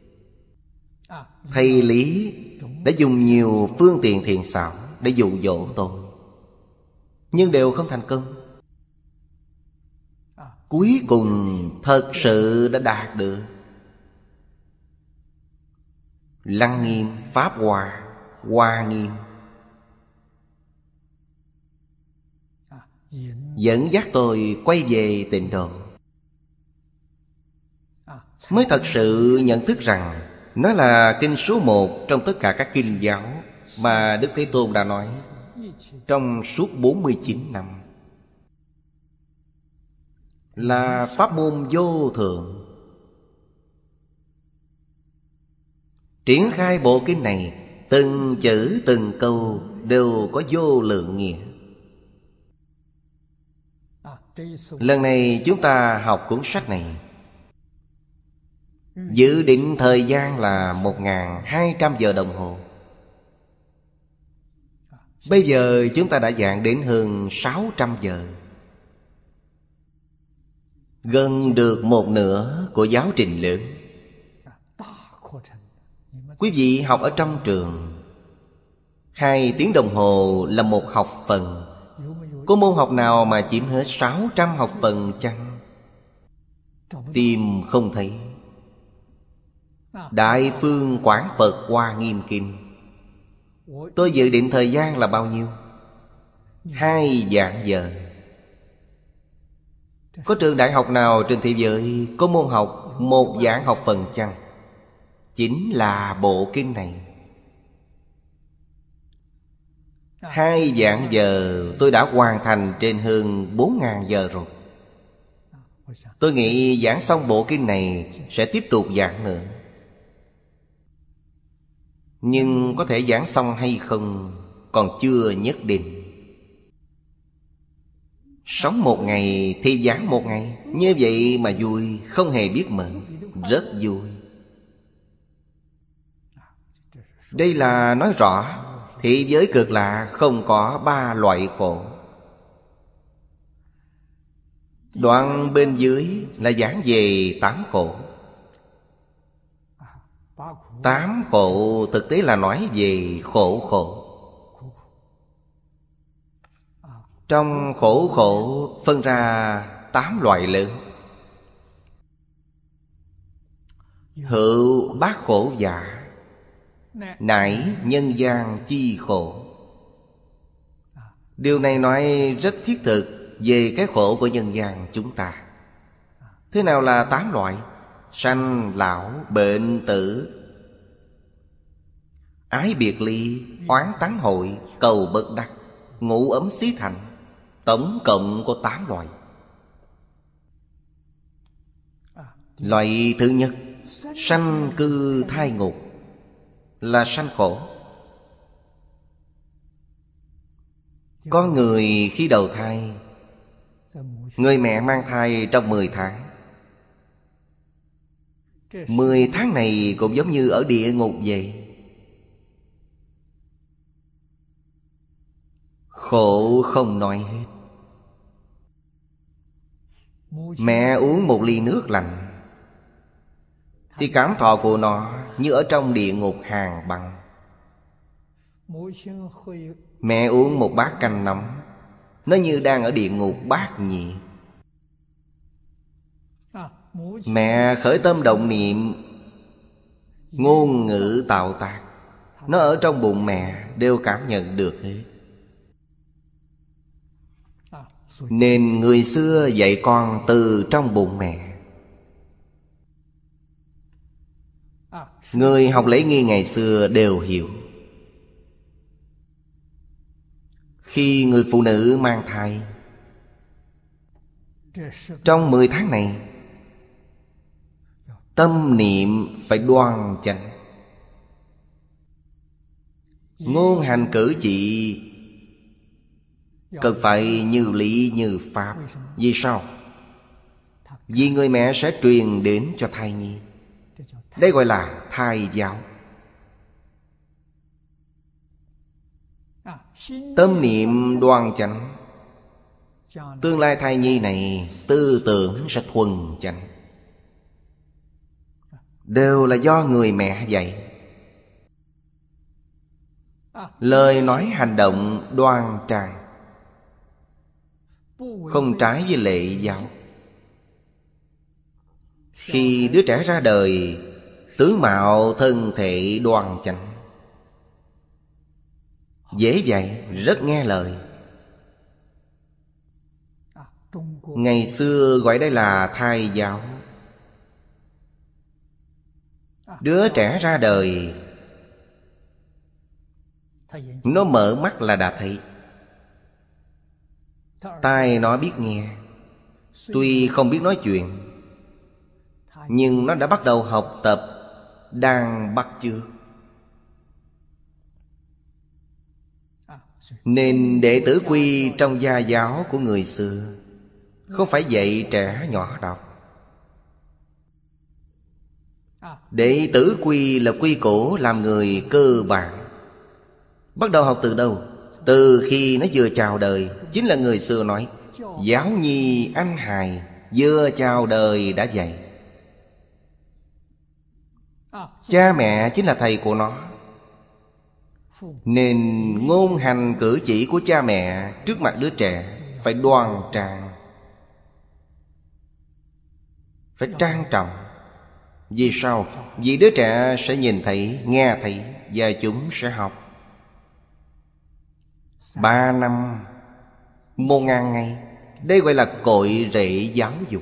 Thầy Lý đã dùng nhiều phương tiện thiện xảo để dụ dỗ tôi, nhưng đều không thành công. Cuối cùng thật sự đã đạt được. Lăng Nghiêm, Pháp Hoa, Hoa Nghiêm dẫn dắt tôi quay về Tịnh Độ. Mới thật sự nhận thức rằng nó là kinh số một trong tất cả các kinh giáo mà Đức Thế Tôn đã nói trong suốt bốn mươi chín năm. Là pháp môn vô thượng. Triển khai bộ kinh này, từng chữ từng câu đều có vô lượng nghĩa. Lần này chúng ta học cuốn sách này, dự định thời gian là một nghìn hai trăm giờ đồng hồ. Bây giờ chúng ta đã giảng đến hơn sáu trăm giờ, gần được một nửa của giáo trình lớn. Quý vị học ở trong trường, hai tiếng đồng hồ là một học phần. Có môn học nào mà chiếm hết sáu trăm học phần chăng? Tìm không thấy. Đại Phương Quảng Phật Hoa Nghiêm Kinh, tôi dự định thời gian là bao nhiêu? Hai vạn giờ. Có trường đại học nào trên thế giới có môn học một vạn học phần chăng? Chính là bộ kinh này. Hai vạn giờ tôi đã hoàn thành trên hơn bốn ngàn giờ rồi. Tôi nghĩ giảng xong bộ kinh này sẽ tiếp tục giảng nữa. Nhưng có thể giảng xong hay không còn chưa nhất định. Sống một ngày thì giảng một ngày, như vậy mà vui, không hề biết mệt, rất vui. Đây là nói rõ thế giới Cực Lạc không có ba loại khổ. Đoạn bên dưới là giảng về tám khổ. Tám khổ thực tế là nói về khổ khổ. Trong khổ khổ phân ra tám loại lớn. Hữu bát khổ giả, nải nhân gian chi khổ. Điều này nói rất thiết thực về cái khổ của nhân gian chúng ta. Thế nào là tám loại? Sanh, lão, bệnh, tử, ái biệt ly, oán tán hội, cầu bất đắc, ngủ ấm xí thành. Tổng cộng có tám loại. Loại thứ nhất, sanh cư thai ngục, là sanh khổ. Con người khi đầu thai, người mẹ mang thai trong mười tháng. Mười tháng này cũng giống như ở địa ngục vậy. khổ không nói hết. Mẹ uống một ly nước lạnh thì cảm thọ của nó như ở trong địa ngục hàng băng. Mẹ uống một bát canh nóng, nó như đang ở địa ngục bát nhị. Mẹ khởi tâm động niệm, ngôn ngữ tạo tác, nó ở trong bụng mẹ đều cảm nhận được hết. Nên người xưa dạy con từ trong bụng mẹ. Người học lễ nghi ngày xưa đều hiểu. Khi người phụ nữ mang thai, trong mười tháng này, tâm niệm phải đoan chánh, ngôn hành cử chỉ cần phải như lý như pháp. Vì sao? Vì người mẹ sẽ truyền đến cho thai nhi. Đây gọi là thai giáo. Tâm niệm đoan chánh, tương lai thai nhi này tư tưởng sẽ thuần chánh. Đều là do người mẹ dạy. Lời nói hành động đoan trang, không trái với lệ giáo. Khi đứa trẻ ra đời, tướng mạo thân thể đoan chánh, dễ dạy, rất nghe lời. Ngày xưa gọi đây là thai giáo. Đứa trẻ ra đời, nó mở mắt là đã thấy. Tai nó biết nghe, tuy không biết nói chuyện, nhưng nó đã bắt đầu học tập, đang bắt chước. Nên đệ tử quy trong gia giáo của người xưa không phải dạy trẻ nhỏ đọc. Đệ tử quy là quy củ làm người cơ bản. Bắt đầu học từ đâu? Từ khi nó vừa chào đời. Chính là người xưa nói giáo nhi anh hài, vừa chào đời đã dạy. Cha mẹ chính là thầy của nó. Nên ngôn hành cử chỉ của cha mẹ trước mặt đứa trẻ phải đoan trang, phải trang trọng. Vì sao? Vì đứa trẻ sẽ nhìn thấy, nghe thấy, và chúng sẽ học. Ba năm, một ngàn ngày, đây gọi là cội rễ giáo dục.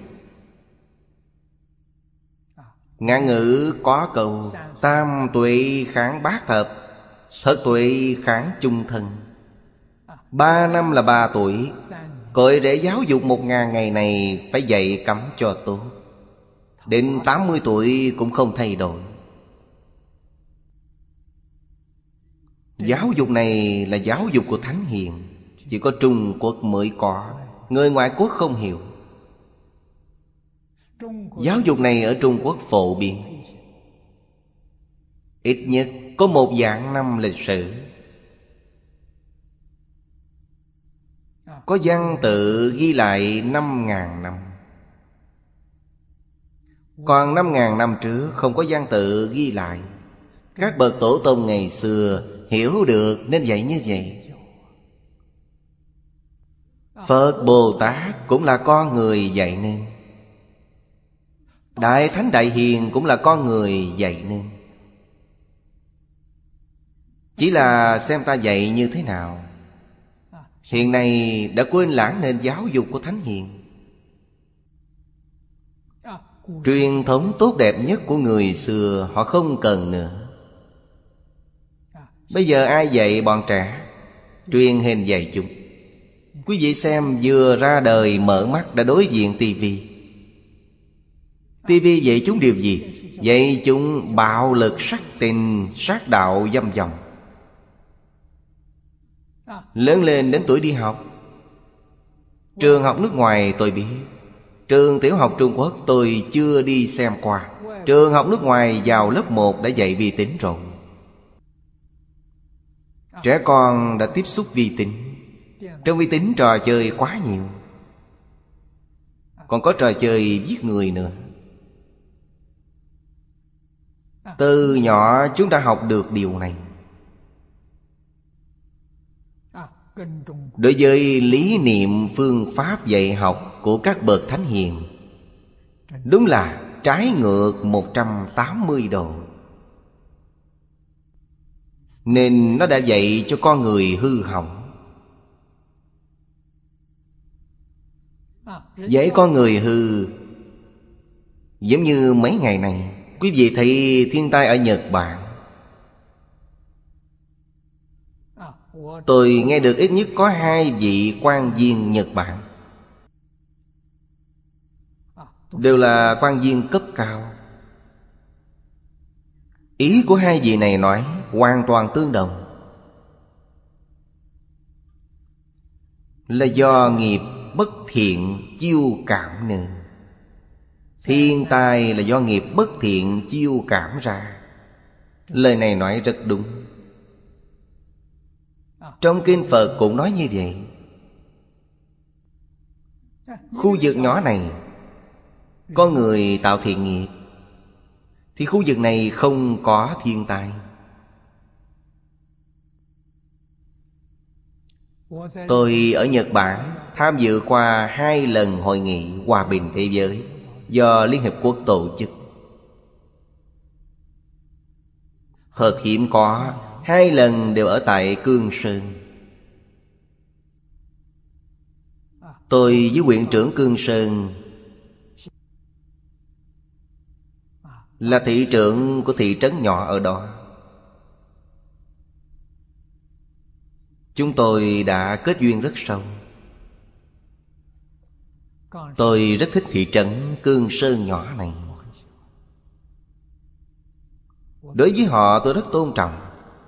Ngạn ngữ có câu tam tuệ kháng bát thập, thất tuệ kháng chung thân. Ba năm là ba tuổi. Cội rễ giáo dục một ngàn ngày này phải dạy cắm cho tốt. Đến tám mươi tuổi cũng không thay đổi. Giáo dục này là giáo dục của Thánh Hiền, chỉ có Trung Quốc mới có, người ngoại quốc không hiểu. Giáo dục này ở Trung Quốc phổ biến, ít nhất có một vạn năm lịch sử. Có văn tự ghi lại năm ngàn năm. Còn năm ngàn năm trước không có văn tự ghi lại. Các bậc tổ tông ngày xưa hiểu được nên dạy như vậy. Phật Bồ Tát cũng là con người dạy nên. Đại Thánh Đại Hiền cũng là con người dạy nên. Chỉ là xem ta dạy như thế nào. Hiện nay đã quên lãng nền giáo dục của Thánh Hiền. Truyền thống tốt đẹp nhất của người xưa họ không cần nữa. Bây giờ ai dạy bọn trẻ? Truyền hình dạy chúng. Quý vị xem vừa ra đời mở mắt đã đối diện tivi. Tivi dạy chúng điều gì? Dạy chúng bạo lực, sắc tình, sát đạo, dâm dòng. Lớn lên đến tuổi đi học, trường học nước ngoài tôi biết, trường tiểu học Trung Quốc tôi chưa đi xem qua. Trường học nước ngoài vào lớp một đã dạy vi tính rồi. Trẻ con đã tiếp xúc vi tính, Trong vi tính trò chơi quá nhiều. Còn có trò chơi giết người nữa. Từ nhỏ chúng ta học được điều này. Đối với lý niệm phương pháp dạy học của các bậc thánh hiền, đúng là trái ngược một trăm tám mươi độ. Nên nó đã dạy cho con người hư hỏng. Dạy con người hư. Giống như mấy ngày này quý vị thấy thiên tai ở Nhật Bản. Tôi nghe được ít nhất có hai vị quan viên Nhật Bản, đều là quan viên cấp cao. Ý của hai vị này nói hoàn toàn tương đồng. Là do nghiệp bất thiện chiêu cảm nên. Thiên tai là do nghiệp bất thiện chiêu cảm ra. Lời này nói rất đúng. Trong kinh Phật cũng nói như vậy. Khu vực nhỏ này có người tạo thiện nghiệp thì khu vực này không có thiên tai. Tôi ở Nhật Bản tham dự qua hai lần hội nghị hòa bình thế giới do Liên Hiệp Quốc tổ chức. Thật hiếm có, hai lần đều ở tại Cương Sơn. Tôi với huyện trưởng Cương Sơn là thị trưởng của thị trấn nhỏ ở đó. Chúng tôi đã kết duyên rất sâu. Tôi rất thích thị trấn Cương Sơn nhỏ này. Đối với họ tôi rất tôn trọng.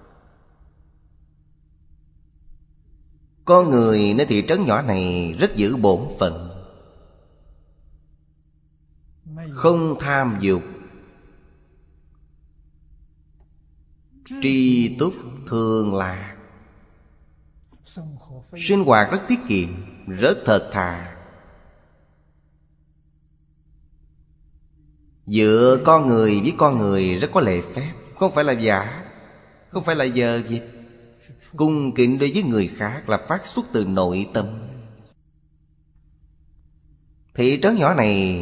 Con người nơi thị trấn nhỏ này rất giữ bổn phận, không tham dục, tri túc thường lạc. Sinh hoạt rất tiết kiệm, rất thật thà. Giữa con người với con người rất có lễ phép. Không phải là giả, không phải là dơ dịch. Cung kính đối với người khác là phát xuất từ nội tâm. Thị trấn nhỏ này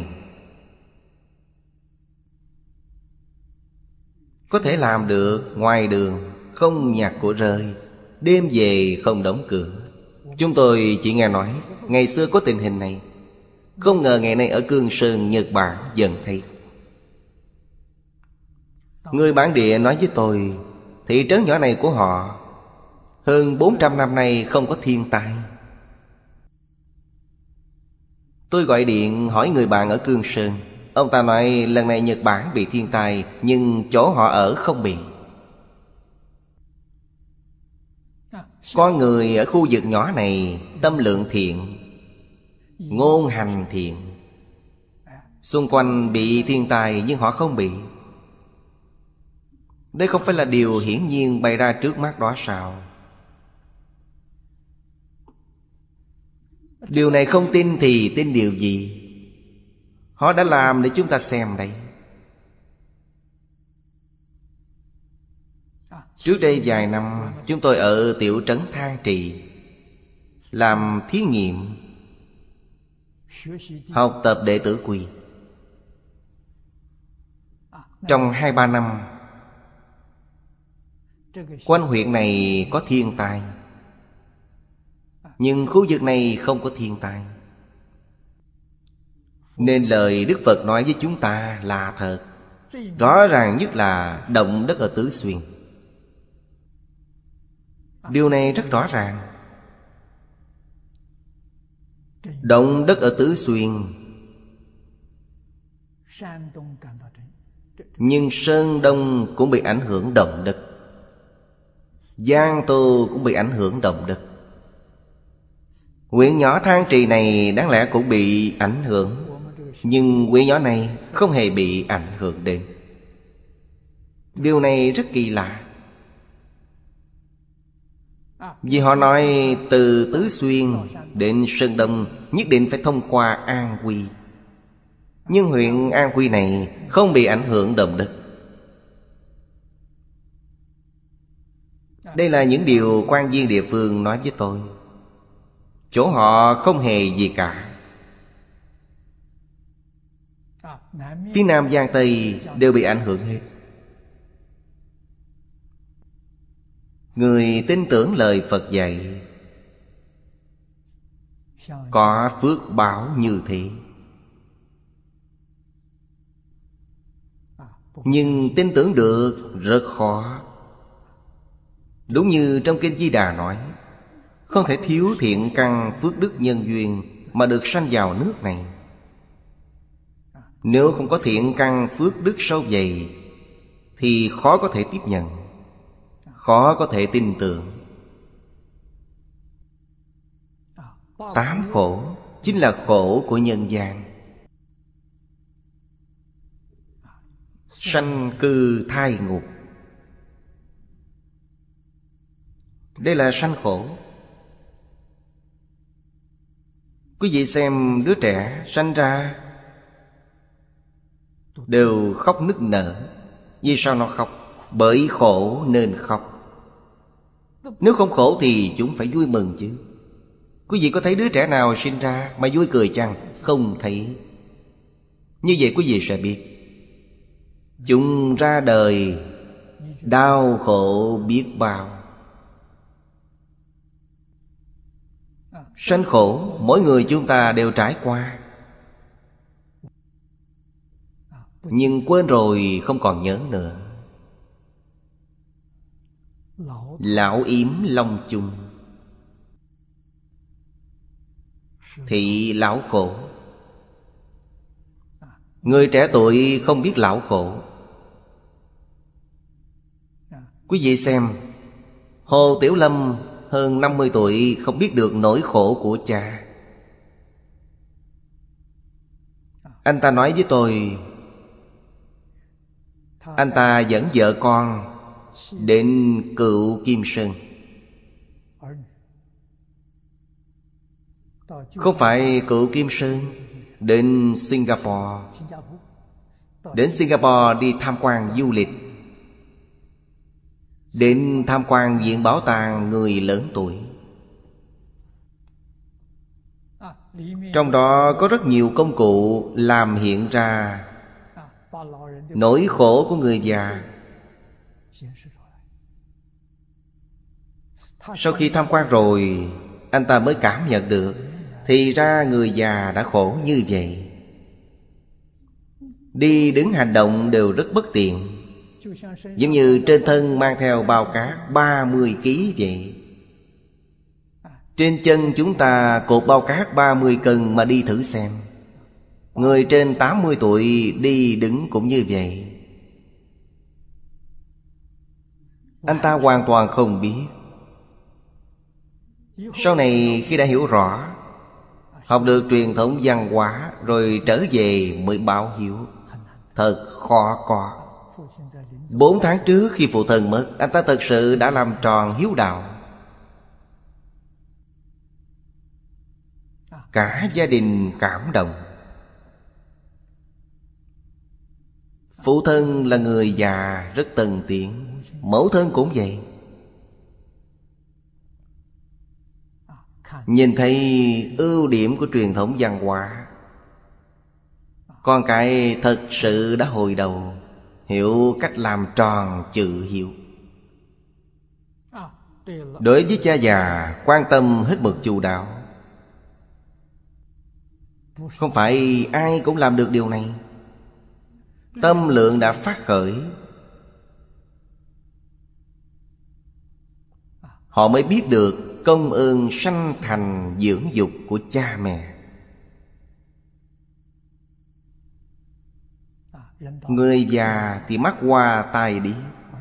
có thể làm được ngoài đường không nhặt của rơi, đêm về không đóng cửa. Chúng tôi chỉ nghe nói ngày xưa có tình hình này, không ngờ ngày nay ở Cương Sơn, Nhật Bản dần thấy. Người bản địa nói với tôi, thị trấn nhỏ này của họ hơn bốn trăm năm nay không có thiên tai. Tôi gọi điện hỏi người bạn ở Cương Sơn. Ông ta nói lần này Nhật Bản bị thiên tai, nhưng chỗ họ ở không bị. Con người ở khu vực nhỏ này tâm lượng thiện, ngôn hành thiện. Xung quanh bị thiên tai nhưng họ không bị. Đây không phải là điều hiển nhiên bày ra trước mắt đó sao? Điều này không tin thì tin điều gì? Họ đã làm để chúng ta xem đây. Trước đây vài năm chúng tôi ở tiểu trấn Thang Trì làm thí nghiệm, học tập đệ tử quy. Trong hai ba năm, quanh huyện này có thiên tai, nhưng khu vực này không có thiên tai. Nên lời Đức Phật nói với chúng ta là thật. Rõ ràng nhất là động đất ở Tứ Xuyên. Điều này rất rõ ràng. Động đất ở Tứ Xuyên, nhưng Sơn Đông cũng bị ảnh hưởng động đất, Giang Tô cũng bị ảnh hưởng động đất. Huyện nhỏ Thang Trì này đáng lẽ cũng bị ảnh hưởng, nhưng huyện nhỏ này không hề bị ảnh hưởng đến. Điều này rất kỳ lạ. Vì họ nói từ Tứ Xuyên đến Sơn Đông nhất định phải thông qua An Quy. Nhưng huyện An Quy này không bị ảnh hưởng động đất. Đây là những điều quan viên địa phương nói với tôi. Chỗ họ không hề gì cả. Phía Nam Giang Tây đều bị ảnh hưởng hết. Người tin tưởng lời Phật dạy có phước báo như thế. Nhưng tin tưởng được rất khó. Đúng như trong Kinh Di Đà nói, không thể thiếu thiện căn phước đức nhân duyên mà được sanh vào nước này. Nếu không có thiện căn phước đức sâu dày thì khó có thể tiếp nhận, khó có thể tin tưởng. Tám khổ chính là khổ của nhân gian. Sanh cư thai ngục, đây là sanh khổ. Quý vị xem đứa trẻ sanh ra đều khóc nức nở. Vì sao nó khóc? Bởi khổ nên khóc. Nếu không khổ thì chúng phải vui mừng chứ. Quý vị có thấy đứa trẻ nào sinh ra mà vui cười chăng? Không thấy. Như vậy quý vị sẽ biết chúng ra đời đau khổ biết bao. Sanh khổ mỗi người chúng ta đều trải qua, nhưng quên rồi không còn nhớ nữa. Lão yếm long chung, thị lão khổ. Người trẻ tuổi không biết lão khổ. Quý vị xem, Hồ Tiểu Lâm hơn năm mươi tuổi không biết được nỗi khổ của cha. Anh ta nói với tôi, anh ta dẫn vợ con đến Cựu Kim Sơn. Không phải Cựu Kim Sơn, đến Singapore. Đến Singapore đi tham quan du lịch, đến tham quan viện bảo tàng người lớn tuổi. Trong đó có rất nhiều công cụ làm hiện ra nỗi khổ của người già. Sau khi tham quan rồi, anh ta mới cảm nhận được thì ra người già đã khổ như vậy. Đi đứng hành động đều rất bất tiện, giống như trên thân mang theo bao cát ba mươi ký vậy. Trên chân chúng ta cột bao cát ba mươi cân mà đi thử xem. Người trên tám mươi tuổi đi đứng cũng như vậy. Anh ta hoàn toàn không biết. Sau này khi đã hiểu rõ, học được truyền thống văn hóa, rồi trở về mới báo hiếu. Thật khó có. Bốn tháng trước khi phụ thân mất, anh ta thật sự đã làm tròn hiếu đạo. Cả gia đình cảm động. Phụ thân là người già rất tần tiện, mẫu thân cũng vậy. Nhìn thấy ưu điểm của truyền thống văn hóa, con cái thật sự đã hồi đầu, hiểu cách làm tròn chữ hiếu. Đối với cha già, quan tâm hết mực chu đáo. Không phải ai cũng làm được điều này. Tâm lượng đã phát khởi, họ mới biết được công ơn sanh thành dưỡng dục của cha mẹ. Người già thì mắt hoa tai điếc,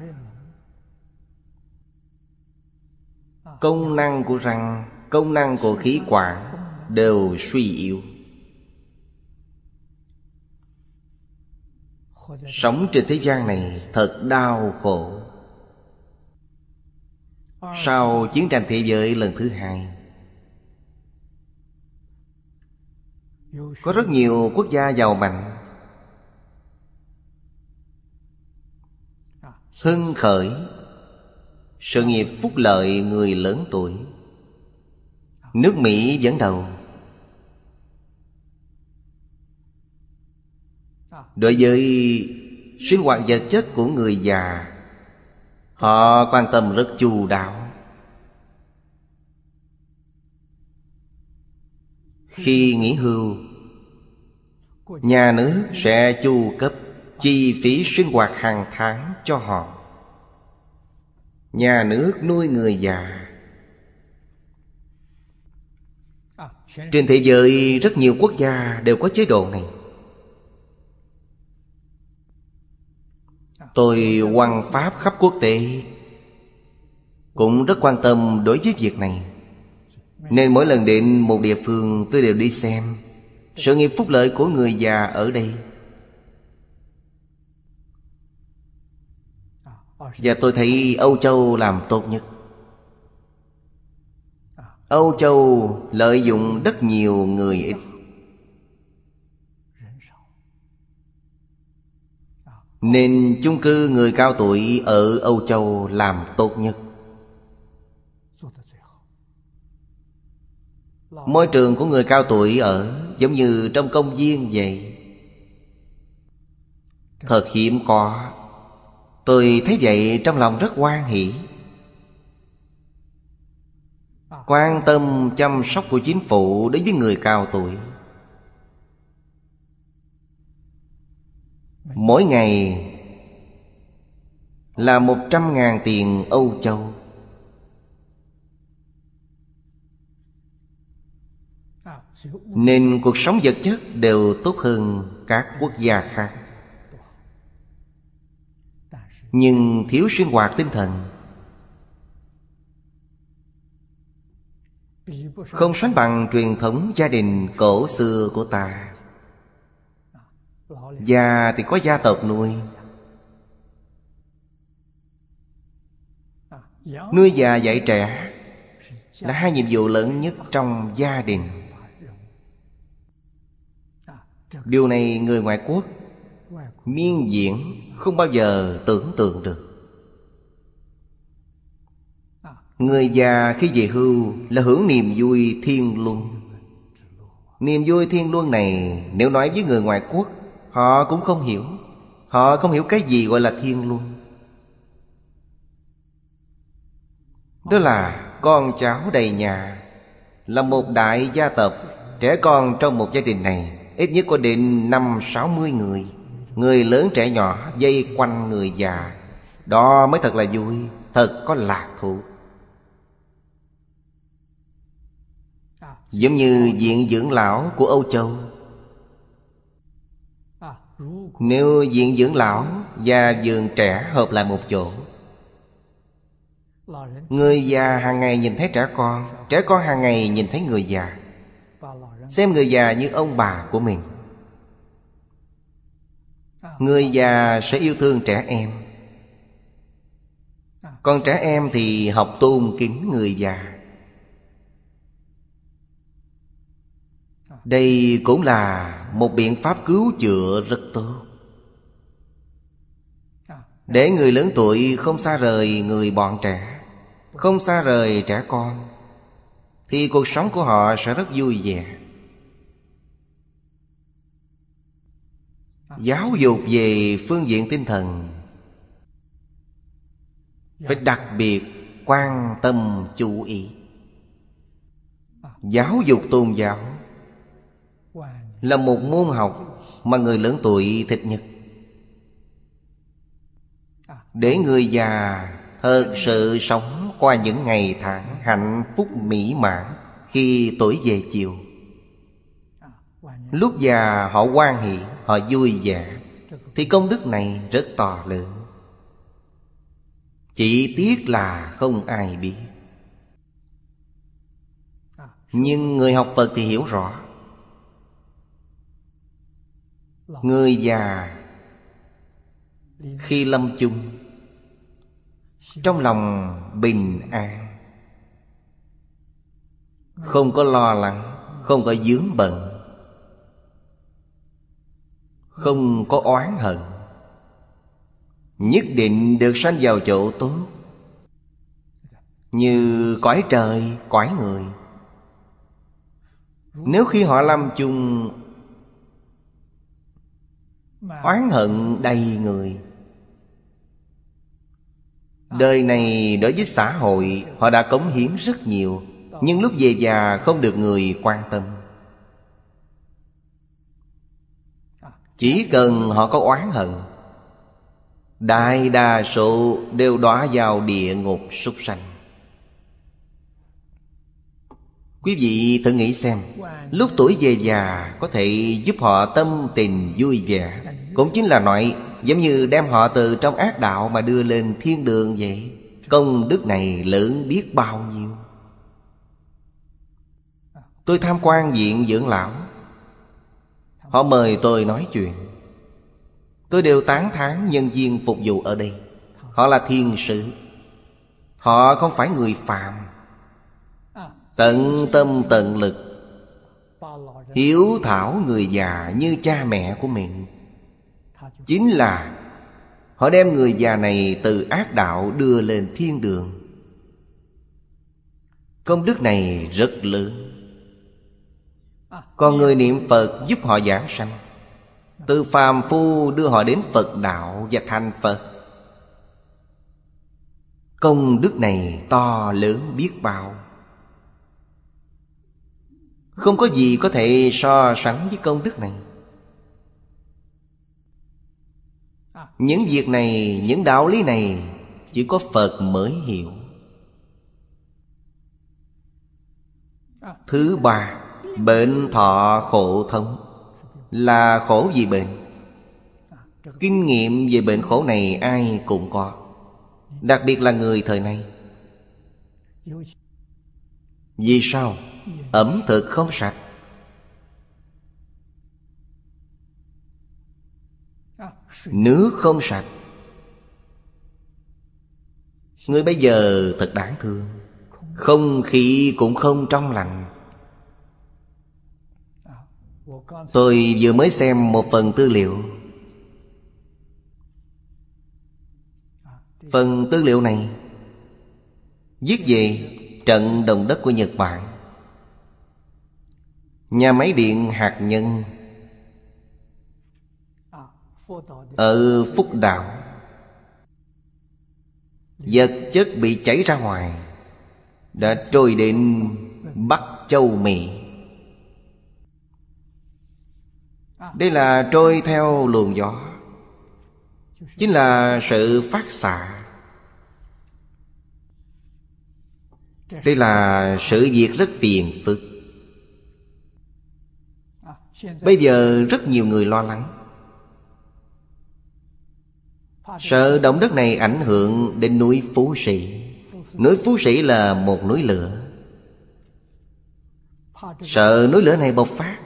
công năng của răng, công năng của khí quản đều suy yếu. Sống trên thế gian này thật đau khổ. Sau chiến tranh thế giới lần thứ hai, có rất nhiều quốc gia giàu mạnh hưng khởi sự nghiệp phúc lợi người lớn tuổi. Nước Mỹ dẫn đầu. Đối với sinh hoạt vật chất của người già, họ quan tâm rất chu đáo. Khi nghỉ hưu, nhà nước sẽ chu cấp chi phí sinh hoạt hàng tháng cho họ. Nhà nước nuôi người già. Trên thế giới rất nhiều quốc gia đều có chế độ này. Tôi hoằng pháp khắp quốc tế cũng rất quan tâm đối với việc này, nên mỗi lần đến một địa phương tôi đều đi xem sự nghiệp phúc lợi của người già ở đây. Và tôi thấy Âu Châu làm tốt nhất. Âu Châu lợi dụng rất nhiều người ít, nên chung cư người cao tuổi ở Âu Châu làm tốt nhất. Môi trường của người cao tuổi ở giống như trong công viên vậy, thật hiếm có. Tôi thấy vậy trong lòng rất hoan hỷ. Quan tâm chăm sóc của chính phủ đối với người cao tuổi. Mỗi ngày là một trăm ngàn tiền Âu Châu. Nên cuộc sống vật chất đều tốt hơn các quốc gia khác, nhưng thiếu sinh hoạt tinh thần. Không sánh bằng truyền thống gia đình cổ xưa của ta. Già thì có gia tộc nuôi. Nuôi già dạy trẻ là hai nhiệm vụ lớn nhất trong gia đình. Điều này người ngoại quốc miên diễn không bao giờ tưởng tượng được. Người già khi về hưu là hưởng niềm vui thiên luân. Niềm vui thiên luân này nếu nói với người ngoại quốc, họ cũng không hiểu. Họ không hiểu cái gì gọi là thiên luân. Đó là con cháu đầy nhà, là một đại gia tộc. Trẻ con trong một gia đình này ít nhất có đến năm sáu mươi người. Người lớn trẻ nhỏ vây quanh người già. Đó mới thật là vui, thật có lạc thú. Giống như viện dưỡng lão của Âu Châu. Nếu viện dưỡng lão và vườn trẻ hợp lại một chỗ, người già hàng ngày nhìn thấy trẻ con, trẻ con hàng ngày nhìn thấy người già, xem người già như ông bà của mình. Người già sẽ yêu thương trẻ em, còn trẻ em thì học tôn kính người già. Đây cũng là một biện pháp cứu chữa rất tốt, để người lớn tuổi không xa rời người bọn trẻ, không xa rời trẻ con, thì cuộc sống của họ sẽ rất vui vẻ. Giáo dục về phương diện tinh thần phải đặc biệt quan tâm chú ý. Giáo dục tôn giáo là một môn học mà người lớn tuổi thích nhất, để người già thật sự sống qua những ngày tháng hạnh phúc mỹ mãn khi tuổi về chiều. Lúc già họ hoan hỷ, họ vui vẻ, thì công đức này rất to lớn. Chỉ tiếc là không ai biết. Nhưng người học Phật thì hiểu rõ. Người già khi lâm chung trong lòng bình an, không có lo lắng, không có vướng bận, không có oán hận, nhất định được sanh vào chỗ tốt, như cõi trời, cõi người. Nếu khi họ lâm chung oán hận đầy người, đời này đối với xã hội họ đã cống hiến rất nhiều, nhưng lúc về già không được người quan tâm. Chỉ cần họ có oán hận, đại đa số đều đọa vào địa ngục súc sanh. Quý vị thử nghĩ xem, lúc tuổi về già có thể giúp họ tâm tình vui vẻ, cũng chính là nói giống như đem họ từ trong ác đạo mà đưa lên thiên đường vậy. Công đức này lớn biết bao nhiêu. Tôi tham quan viện dưỡng lão, họ mời tôi nói chuyện, tôi đều tán thán nhân viên phục vụ ở đây. Họ là thiên sứ, họ không phải người phàm, tận tâm tận lực hiếu thảo người già như cha mẹ của mình. Chính là họ đem người già này từ ác đạo đưa lên thiên đường. Công đức này rất lớn. Còn người niệm Phật giúp họ giảng sanh, từ phàm phu đưa họ đến Phật đạo và thành Phật. Công đức này to lớn biết bao, không có gì có thể so sánh với công đức này. Những việc này, những đạo lý này chỉ có Phật mới hiểu. Thứ ba, bệnh thọ khổ thống. Là khổ vì bệnh. Kinh nghiệm về bệnh khổ này ai cũng có, đặc biệt là người thời nay. Vì sao? Ẩm thực không sạch, nước không sạch. Người bây giờ thật đáng thương. Không khí cũng không trong lành. Tôi vừa mới xem một phần tư liệu. Phần tư liệu này viết về trận động đất của Nhật Bản. Nhà máy điện hạt nhân ở Phúc Đảo, vật chất bị chảy ra ngoài, đã trôi đến Bắc Châu Mỹ. Đây là trôi theo luồng gió, chính là sự phát xạ. Đây là sự việc rất phiền phức. Bây giờ rất nhiều người lo lắng, sợ động đất này ảnh hưởng đến núi Phú Sĩ. Núi Phú Sĩ là một núi lửa, sợ núi lửa này bộc phát.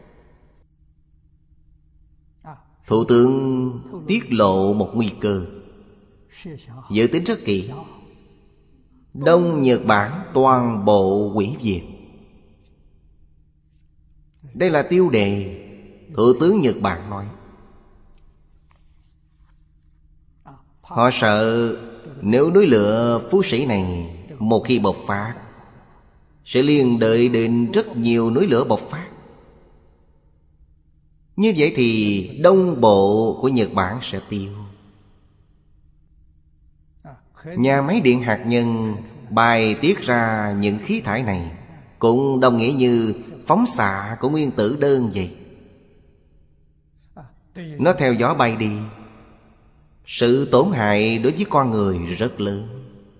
Thủ tướng tiết lộ một nguy cơ, dự tính rất kỹ. Đông Nhật Bản toàn bộ hủy diệt. Đây là tiêu đề. Thủ tướng Nhật Bản nói, họ sợ nếu núi lửa Phú Sĩ này một khi bộc phát, sẽ liên đợi đến rất nhiều núi lửa bộc phát. Như vậy thì đông bộ của Nhật Bản sẽ tiêu. Nhà máy điện hạt nhân bài tiết ra những khí thải này cũng đồng nghĩa như phóng xạ của nguyên tử đơn vậy. Nó theo gió bay đi, sự tổn hại đối với con người rất lớn.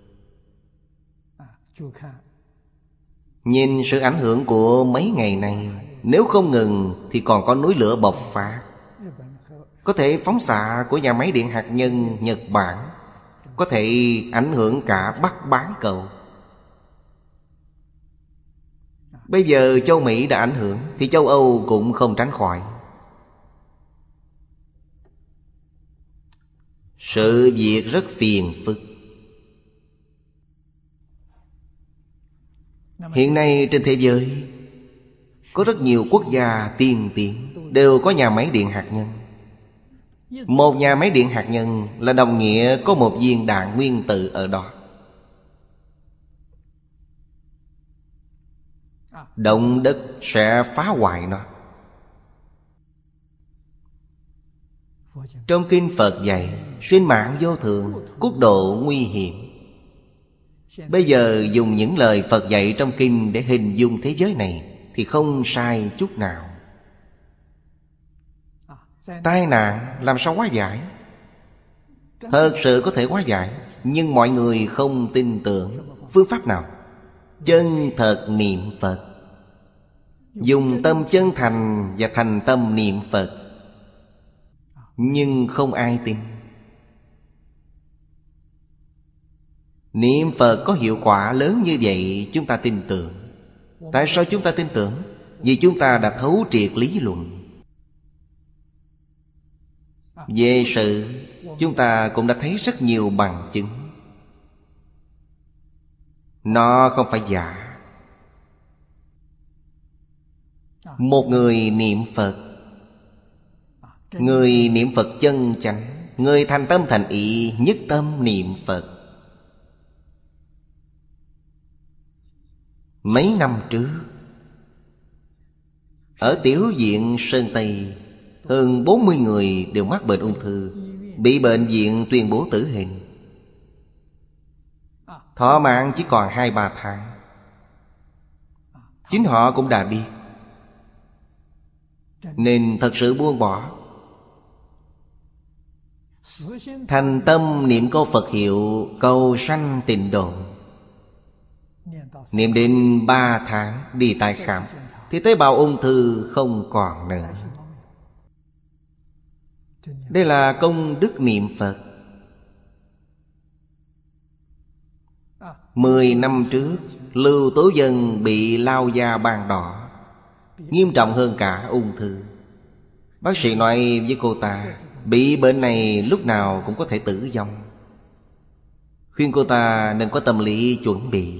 Nhìn sự ảnh hưởng của mấy ngày này, nếu không ngừng thì còn có núi lửa bộc phát. Có thể phóng xạ của nhà máy điện hạt nhân Nhật Bản có thể ảnh hưởng cả Bắc bán cầu. Bây giờ châu Mỹ đã ảnh hưởng thì châu Âu cũng không tránh khỏi. Sự việc rất phiền phức. Hiện nay trên thế giới có rất nhiều quốc gia tiên tiến đều có nhà máy điện hạt nhân. Một nhà máy điện hạt nhân là đồng nghĩa có một viên đạn nguyên tử ở đó. Động đất sẽ phá hoại nó. Trong kinh Phật dạy sinh mạng vô thường, quốc độ nguy hiểm. Bây giờ dùng những lời Phật dạy trong kinh để hình dung thế giới này thì không sai chút nào. Tai nạn làm sao hóa giải? Thật sự có thể hóa giải, nhưng mọi người không tin tưởng. Phương pháp nào? Chân thật niệm Phật. Dùng tâm chân thành và thành tâm niệm Phật. Nhưng không ai tin. Niệm Phật có hiệu quả lớn như vậy, chúng ta tin tưởng. Tại sao chúng ta tin tưởng? Vì chúng ta đã thấu triệt lý luận. Về sự, chúng ta cũng đã thấy rất nhiều bằng chứng. Nó không phải giả. Một người niệm Phật, người niệm Phật chân chánh, người thành tâm thành ý nhất tâm niệm Phật. Mấy năm trước, ở tiểu viện Sơn Tây, hơn bốn mươi người đều mắc bệnh ung thư, bị bệnh viện tuyên bố tử hình. Thọ mạng chỉ còn hai ba tháng. Chính họ cũng đã biết, nên thật sự buông bỏ. Thành tâm niệm câu Phật hiệu cầu sanh tịnh độ. Niệm đến ba tháng đi tái khám thì tế bào ung thư không còn nữa. Đây là công đức niệm Phật. Mười năm trước, Lưu Tố Dân bị lao da ban đỏ, nghiêm trọng hơn cả ung thư. Bác sĩ nói với cô ta, bị bệnh này lúc nào cũng có thể tử vong. Khuyên cô ta nên có tâm lý chuẩn bị.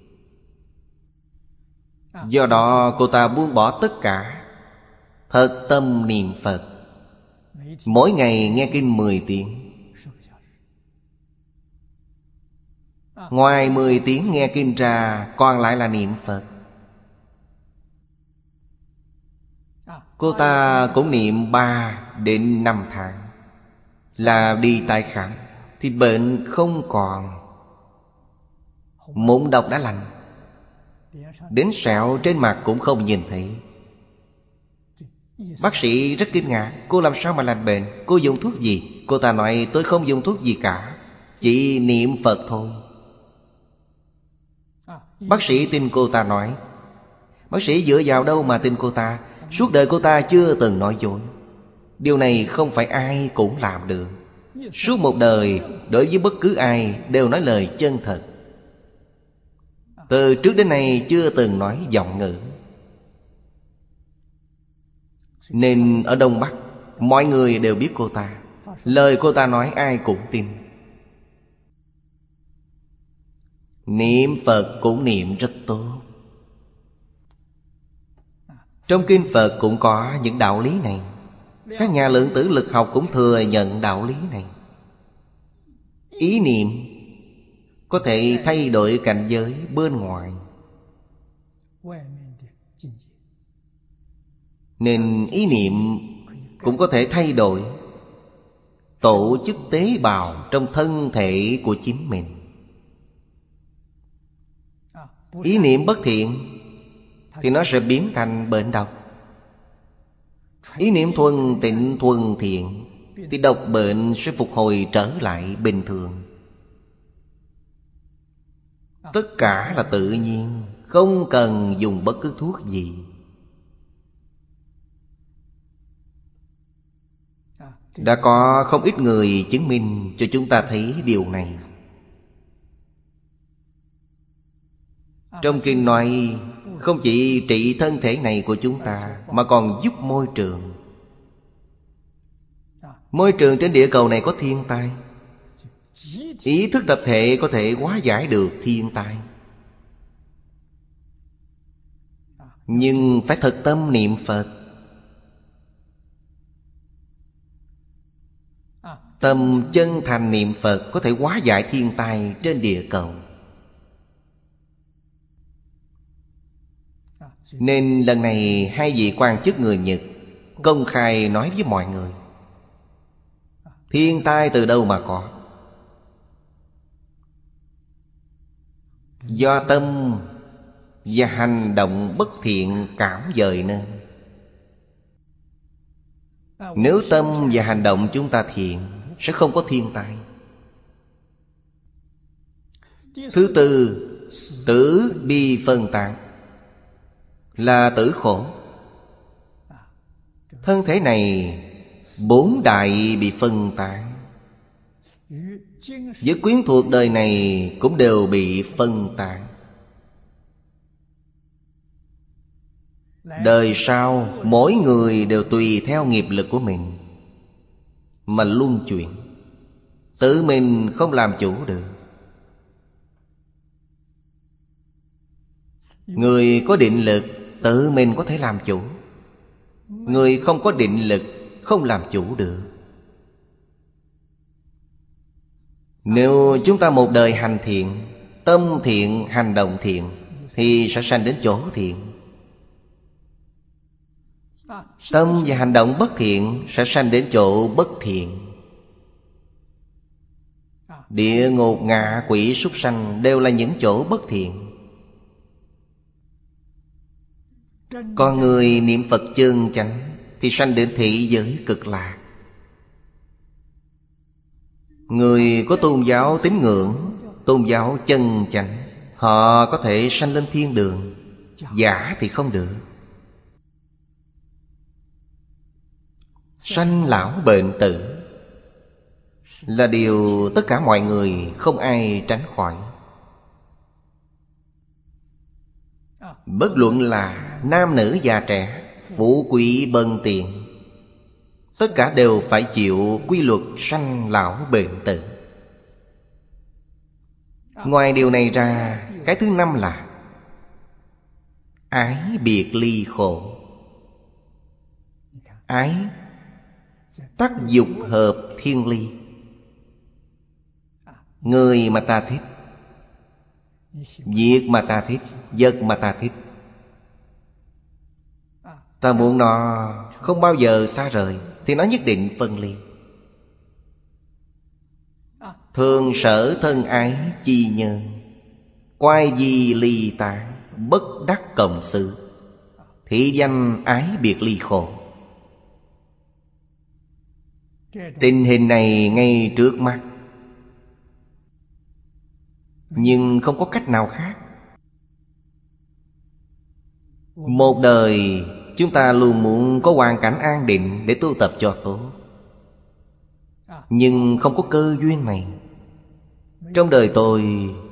Do đó cô ta buông bỏ tất cả, thật tâm niệm Phật. Mỗi ngày nghe kinh mười tiếng. Ngoài mười tiếng nghe kinh ra, còn lại là niệm Phật. Cô ta cũng niệm ba đến năm tháng. Là đi tái khám thì bệnh không còn. Mụn độc đã lành, đến sẹo trên mặt cũng không nhìn thấy. Bác sĩ rất kinh ngạc, cô làm sao mà lành bệnh? Cô dùng thuốc gì? Cô ta nói tôi không dùng thuốc gì cả, chỉ niệm Phật thôi. Bác sĩ tin cô ta nói. Bác sĩ dựa vào đâu mà tin cô ta? Suốt đời cô ta chưa từng nói dối. Điều này không phải ai cũng làm được. Suốt một đời, đối với bất cứ ai đều nói lời chân thật. Từ trước đến nay chưa từng nói vọng ngữ. Nên ở Đông Bắc, mọi người đều biết cô ta. Lời cô ta nói ai cũng tin. Niệm Phật cũng niệm rất tốt. Trong kinh Phật cũng có những đạo lý này. Các nhà lượng tử lực học cũng thừa nhận đạo lý này. Ý niệm có thể thay đổi cảnh giới bên ngoài. Nên ý niệm cũng có thể thay đổi tổ chức tế bào trong thân thể của chính mình. Ý niệm bất thiện thì nó sẽ biến thành bệnh độc. Ý niệm thuần tịnh thuần thiện thì độc bệnh sẽ phục hồi trở lại bình thường. Tất cả là tự nhiên, không cần dùng bất cứ thuốc gì. Đã có không ít người chứng minh cho chúng ta thấy điều này. Trong kinh nói không chỉ trị thân thể này của chúng ta, mà còn giúp môi trường. Môi trường trên địa cầu này có thiên tai. Ý thức tập thể có thể hóa giải được thiên tai. Nhưng phải thật tâm niệm Phật. Tâm chân thành niệm Phật có thể hóa giải thiên tai trên địa cầu. Nên lần này hai vị quan chức người Nhật công khai nói với mọi người: thiên tai từ đâu mà có? Do tâm và hành động bất thiện cảm dời nên. Nếu tâm và hành động chúng ta thiện, sẽ không có thiên tai. Thứ tư, tử bi phân tán, là tử khổ. Thân thể này bốn đại bị phân tán, với quyến thuộc đời này cũng đều bị phân tán. Đời sau mỗi người đều tùy theo nghiệp lực của mình mà luân chuyển, tự mình không làm chủ được. Người có định lực tự mình có thể làm chủ. Người không có định lực không làm chủ được. Nếu chúng ta một đời hành thiện, tâm thiện, hành động thiện, thì sẽ sanh đến chỗ thiện. Tâm và hành động bất thiện sẽ sanh đến chỗ bất thiện. Địa ngục, ngạ quỷ, súc sanh đều là những chỗ bất thiện. Còn người niệm Phật chân chánh thì sanh đến thị giới cực lạc. Người có tôn giáo tín ngưỡng, tôn giáo chân chánh, họ có thể sanh lên thiên đường. Giả thì không được. Sanh lão bệnh tử là điều tất cả mọi người không ai tránh khỏi. Bất luận là nam nữ già trẻ, phú quý bần tiện, tất cả đều phải chịu quy luật sanh lão bệnh tử. Ngoài điều này ra, cái thứ năm là ái biệt ly khổ. Ái tác dục hợp thiên ly. Người mà ta thích, việc mà ta thích, vật mà ta thích, ta muốn nó không bao giờ xa rời, thì nó nhất định phân ly. Thường sở thân ái chi nhân, quay di ly tán, bất đắc cộng sự, thị danh ái biệt ly khổ. Tình hình này ngay trước mắt, nhưng không có cách nào khác. Một đời chúng ta luôn muốn có hoàn cảnh an định để tu tập cho tốt, nhưng không có cơ duyên này. Trong đời tôi,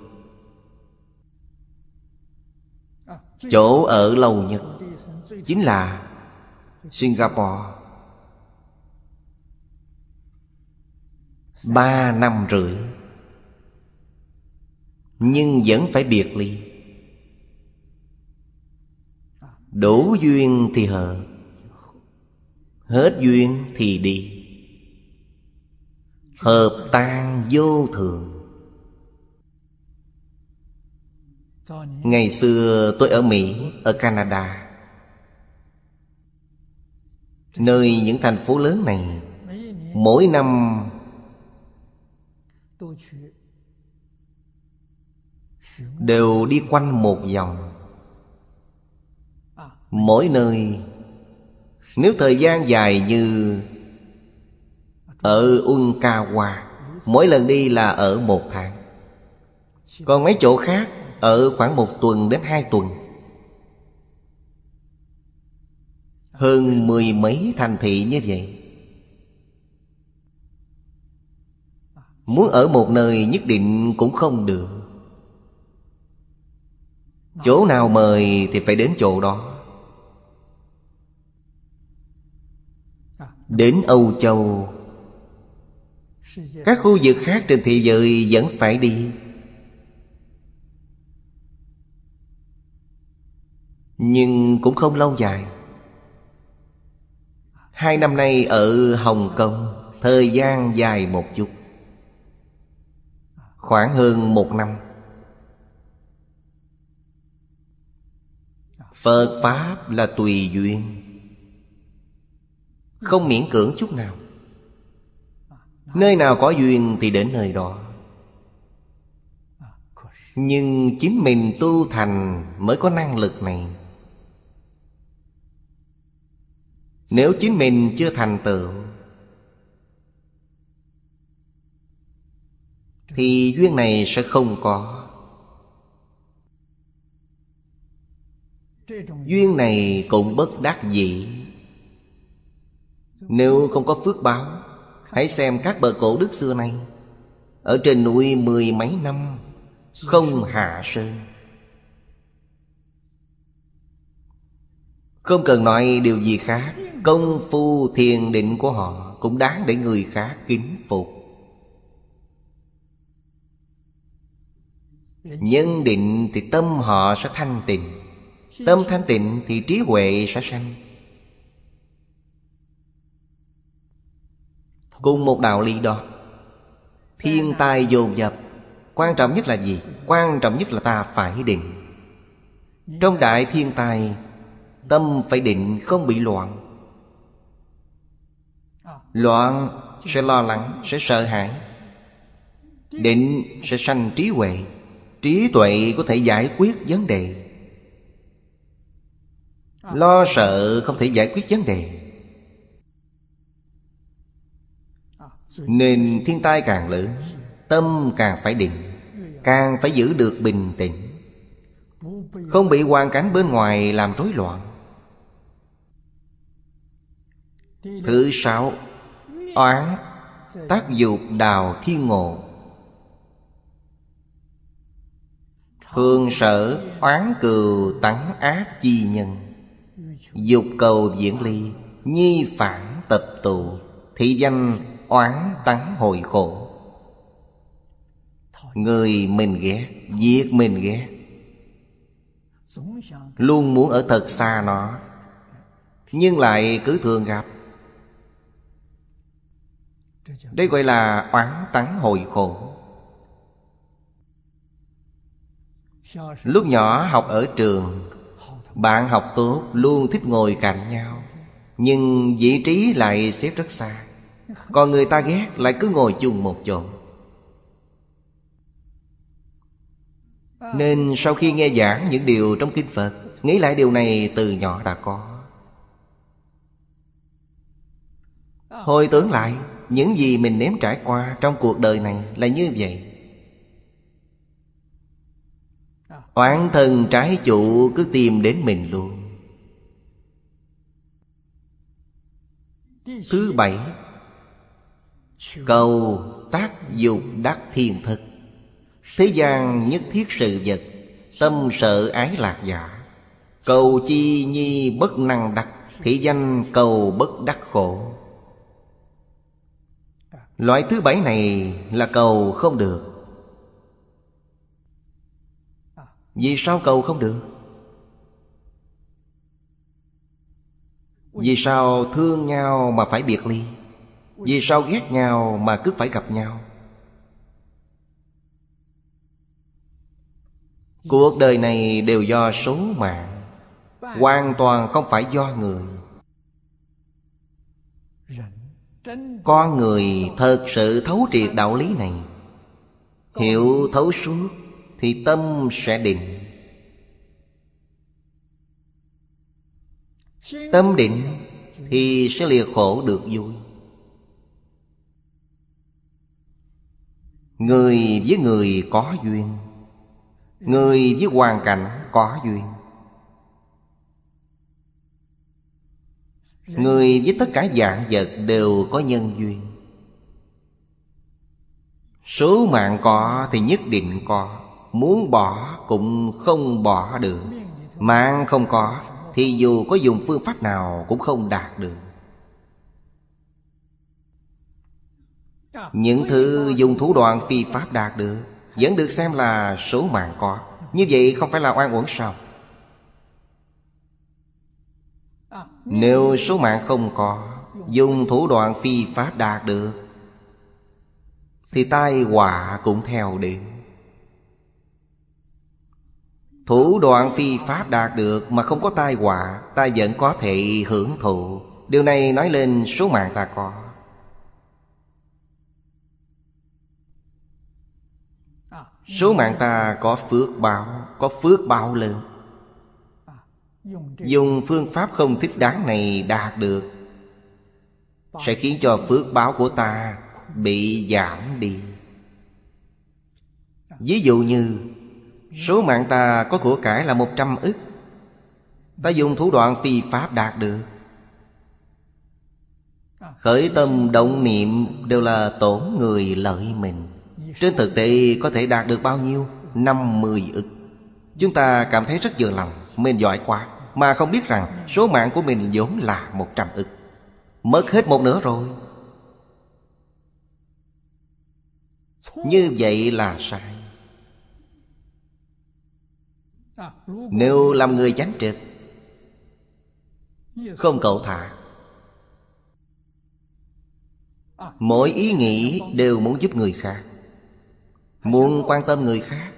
chỗ ở lâu nhất chính là Singapore. Ba năm rưỡi, nhưng vẫn phải biệt ly. Đủ duyên thì hợp, hết duyên thì đi. Hợp tan vô thường. Ngày xưa tôi ở Mỹ, ở Canada, nơi những thành phố lớn này, mỗi năm đều đi quanh một vòng. Mỗi nơi, nếu thời gian dài như ở Unkawa, mỗi lần đi là ở một tháng. Còn mấy chỗ khác ở khoảng một tuần đến hai tuần. Hơn mười mấy thành thị như vậy. Muốn ở một nơi nhất định cũng không được. Chỗ nào mời thì phải đến chỗ đó. Đến Âu Châu, các khu vực khác trên thế giới vẫn phải đi. nhưng cũng không lâu dài. Hai năm nay ở Hồng Kông, thời gian dài một chút, khoảng hơn một năm. Phật Pháp là tùy duyên, không miễn cưỡng chút nào. Nơi nào có duyên thì đến nơi đó. Nhưng chính mình tu thành mới có năng lực này. Nếu chính mình chưa thành tựu thì duyên này sẽ không có. Duyên này cũng bất đắc dĩ. Nếu không có phước báo, hãy xem các bậc cổ đức xưa nay ở trên núi mười mấy năm không hạ sơn. Không cần nói điều gì khác, công phu thiền định của họ cũng đáng để người khác kính phục. Nhân định thì tâm họ sẽ thanh tịnh. Tâm thanh tịnh thì trí huệ sẽ sanh. Cùng một đạo lý đó. Thiên tai dồn dập, quan trọng nhất là gì? Quan trọng nhất là ta phải định. Trong đại thiên tai, tâm phải định, không bị loạn. Loạn sẽ lo lắng, sẽ sợ hãi. Định sẽ sanh trí huệ. Trí tuệ có thể giải quyết vấn đề. Lo sợ không thể giải quyết vấn đề. Nên thiên tai càng lớn, tâm càng phải định, càng phải giữ được bình tĩnh, không bị hoàn cảnh bên ngoài làm rối loạn. Thứ sáu, oán tác dục đào thiên ngộ. Thường sở oán cừu tắng ác chi nhân, dục cầu diễn ly, nhi phản tập tụ, thị danh oán tắng hồi khổ. Người mình ghét, việc mình ghét, luôn muốn ở thật xa nó, nhưng lại cứ thường gặp. Đây gọi là oán tắng hồi khổ. Lúc nhỏ học ở trường, bạn học tốt luôn thích ngồi cạnh nhau, nhưng vị trí lại xếp rất xa. Còn người ta ghét lại cứ ngồi chung một chỗ. Nên sau khi nghe giảng những điều trong kinh Phật, nghĩ lại điều này từ nhỏ đã có. Hồi tưởng lại những gì mình nếm trải qua trong cuộc đời này là như vậy. Oán thần trái chủ cứ tìm đến mình luôn. Thứ bảy, cầu tác dục đắc thiên thực. Thế gian nhất thiết sự vật, tâm sợ ái lạc giả. Cầu chi nhi bất năng đắc, thị danh cầu bất đắc khổ. Loại thứ bảy này là cầu không được. Vì sao cầu không được? Vì sao thương nhau mà phải biệt ly? Vì sao ghét nhau mà cứ phải gặp nhau? Cuộc đời này đều do số mạng, hoàn toàn không phải do người. Con người thật sự thấu triệt đạo lý này, hiểu thấu suốt, thì tâm sẽ định. Tâm định thì sẽ lìa khổ được vui. Người với người có duyên, người với hoàn cảnh có duyên. Người với tất cả vạn vật đều có nhân duyên. Số mạng có thì nhất định có, muốn bỏ cũng không bỏ được. Mạng không có thì dù có dùng phương pháp nào cũng không đạt được. Những thứ dùng thủ đoạn phi pháp đạt được vẫn được xem là số mạng có. Như vậy không phải là oan uổng sao? Nếu số mạng không có, dùng thủ đoạn phi pháp đạt được, thì tai họa cũng theo đến. Thủ đoạn phi pháp đạt được mà không có tai họa, ta vẫn có thể hưởng thụ. Điều này nói lên số mạng ta có. Số mạng ta có phước báo, có phước báo lớn. Dùng phương pháp không thích đáng này đạt được, sẽ khiến cho phước báo của ta bị giảm đi. Ví dụ như số mạng ta có của cải là một trăm ức, ta dùng thủ đoạn phi pháp đạt được, khởi tâm động niệm đều là tổn người lợi mình. Trên thực tế có thể đạt được bao nhiêu? năm mươi ức. Chúng ta cảm thấy rất vừa lòng, mình giỏi quá, mà không biết rằng số mạng của mình vốn là một trăm ức. Mất hết một nửa rồi. Như vậy là sai. Nếu làm người chánh trực, không cẩu thả, mỗi ý nghĩ đều muốn giúp người khác, muốn quan tâm người khác,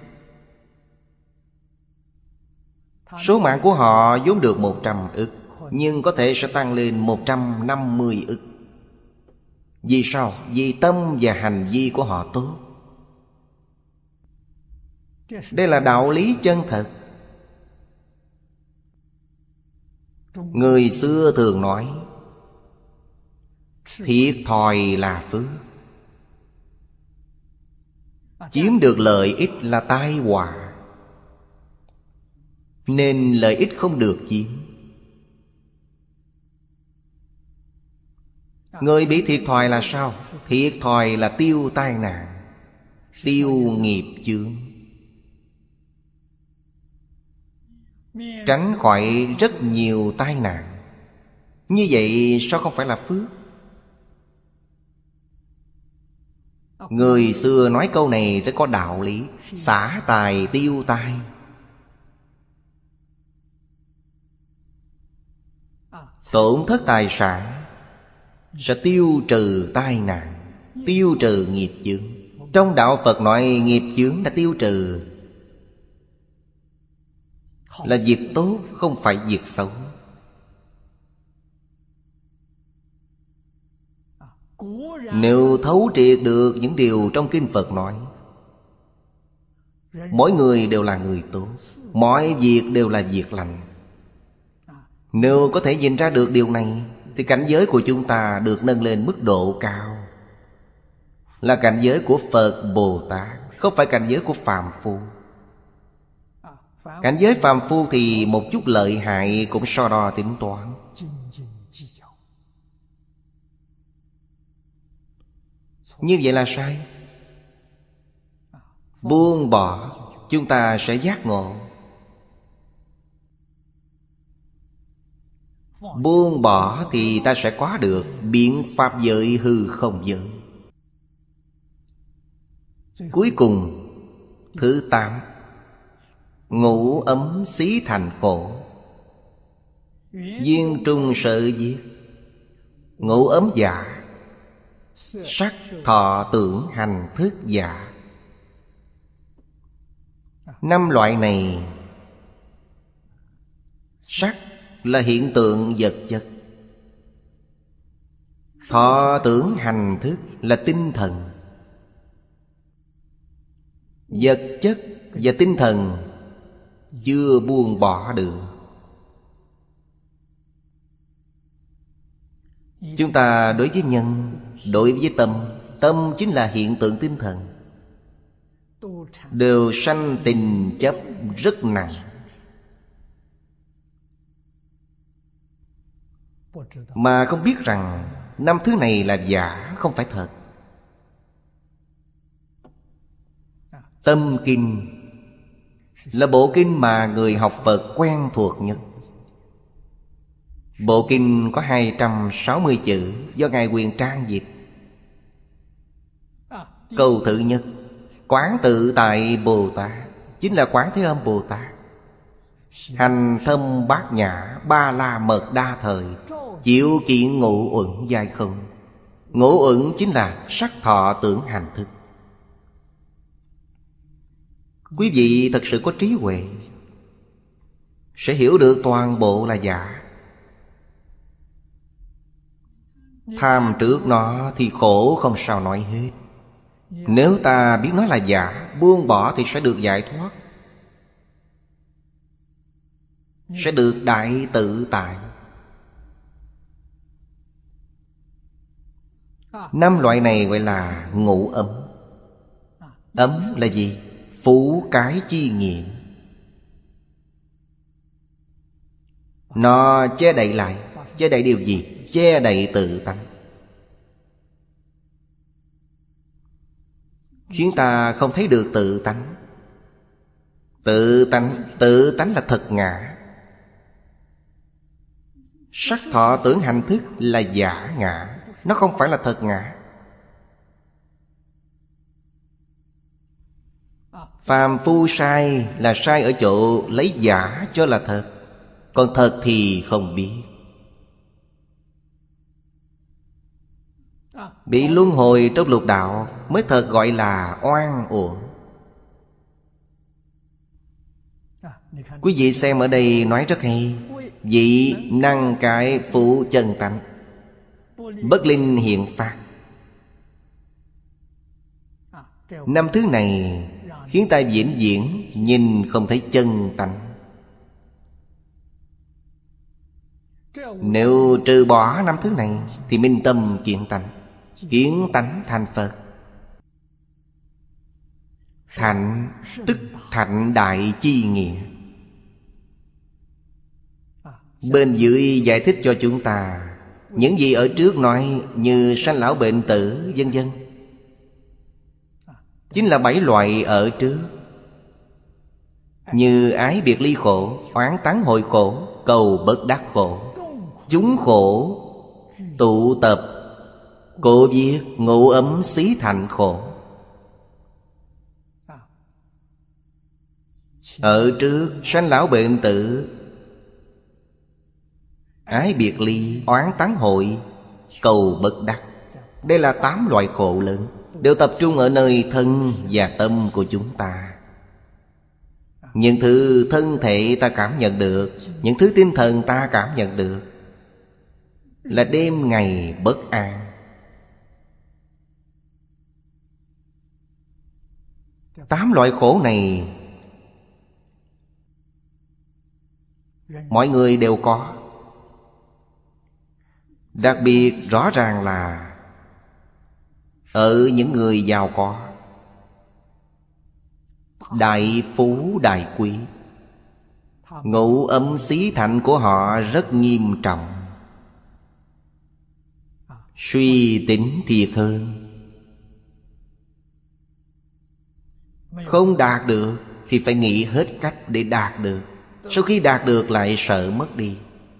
số mạng của họ vốn được một trăm ức, nhưng có thể sẽ tăng lên một trăm năm mươi ức. Vì sao? Vì tâm và hành vi của họ tốt. Đây là đạo lý chân thật. Người xưa thường nói thiệt thòi là phước, chiếm được lợi ích là tai họa. Nên lợi ích không được chiếm. Người bị thiệt thòi là sao? Thiệt thòi là tiêu tai nạn, tiêu nghiệp chướng, tránh khỏi rất nhiều tai nạn. Như vậy sao không phải là phước? Người xưa nói câu này rất có đạo lý. Xả tài tiêu tai. Tổn thất tài sản sẽ tiêu trừ tai nạn, tiêu trừ nghiệp chướng. Trong đạo Phật nói nghiệp chướng đã tiêu trừ, là việc tốt, không phải việc xấu. Nếu thấu triệt được những điều trong kinh Phật nói, mỗi người đều là người tốt, mọi việc đều là việc lành. Nếu có thể nhìn ra được điều này, thì cảnh giới của chúng ta được nâng lên mức độ cao, là cảnh giới của Phật Bồ Tát, không phải cảnh giới của phàm phu. Cảnh giới phàm phu thì một chút lợi hại cũng so đo tính toán. Như vậy là sai. Buông bỏ, chúng ta sẽ giác ngộ. Buông bỏ thì ta sẽ có được biện pháp giới hư không giới. Cuối cùng, thứ tám, ngũ ấm xí thành khổ, duyên trung sợ diệt. Ngũ ấm giả, sắc thọ tưởng hành thức giả. Năm loại này, sắc là hiện tượng vật chất, thọ tưởng hành thức là tinh thần. Vật chất và tinh thần chưa buông bỏ được. Chúng ta đối với nhân, đối với tâm, tâm chính là hiện tượng tinh thần, đều sanh tình chấp rất nặng. Mà không biết rằng năm thứ này là giả, không phải thật. Tâm Kinh là bộ kinh mà người học Phật quen thuộc nhất. Bộ kinh có hai trăm sáu mươi chữ do Ngài Huyền Trang dịch. Câu thứ nhất, Quán tự tại Bồ Tát, chính là Quán Thế Âm Bồ Tát. hành thâm bát nhã, ba la mật đa thời, chịu kiện ngũ uẩn giai không. Ngũ uẩn chính là sắc thọ tưởng hành thức. Quý vị thật sự có trí huệ sẽ hiểu được toàn bộ là giả. Tham trước nó thì khổ không sao nói hết. Nếu ta biết nó là giả, buông bỏ thì sẽ được giải thoát, sẽ được đại tự tại. Năm loại này gọi là ngũ ấm. Ấm là gì? Phủ cái chi nghiện. Nó che đậy lại. Che đậy điều gì? Che đậy tự tánh, khiến ta không thấy được tự tánh. Tự tánh, tự tánh là thật ngã. Sắc thọ tưởng hành thức là giả ngã, nó không phải là thật ngã. Phàm phu sai là sai ở chỗ lấy giả cho là thật, còn thật thì không biết. Bị luân hồi trong lục đạo mới thật gọi là oan uổng. Quý vị xem ở đây nói rất hay. Vị năng cái phụ chân tánh, bất linh hiện pháp. Năm thứ này khiến ta vĩnh viễn nhìn không thấy chân tánh. Nếu trừ bỏ năm thứ này thì minh tâm kiến tánh, kiến tánh thành Phật. Thạnh tức thạnh đại chi nghĩa. Bên dưới giải thích cho chúng ta những gì ở trước nói như sanh lão bệnh tử vân vân, chính là bảy loại ở trước. Như ái biệt ly khổ, oán tán hội khổ, cầu bất đắc khổ, chúng khổ tụ tập, cố viết ngũ ấm xí thành khổ. Ở trước sanh lão bệnh tử, ái biệt ly, oán tán hội, cầu bất đắc. Đây là tám loại khổ lớn, đều tập trung ở nơi thân và tâm của chúng ta. Những thứ thân thể ta cảm nhận được, những thứ tinh thần ta cảm nhận được, là đêm ngày bất an. Tám loại khổ này mọi người đều có. Đặc biệt rõ ràng là ở những người giàu có, đại phú đại quý. Ngũ âm xí thạnh của họ rất nghiêm trọng. Suy tính thiệt hơn. Không đạt được thì phải nghĩ hết cách để đạt được. Sau khi đạt được lại sợ mất đi.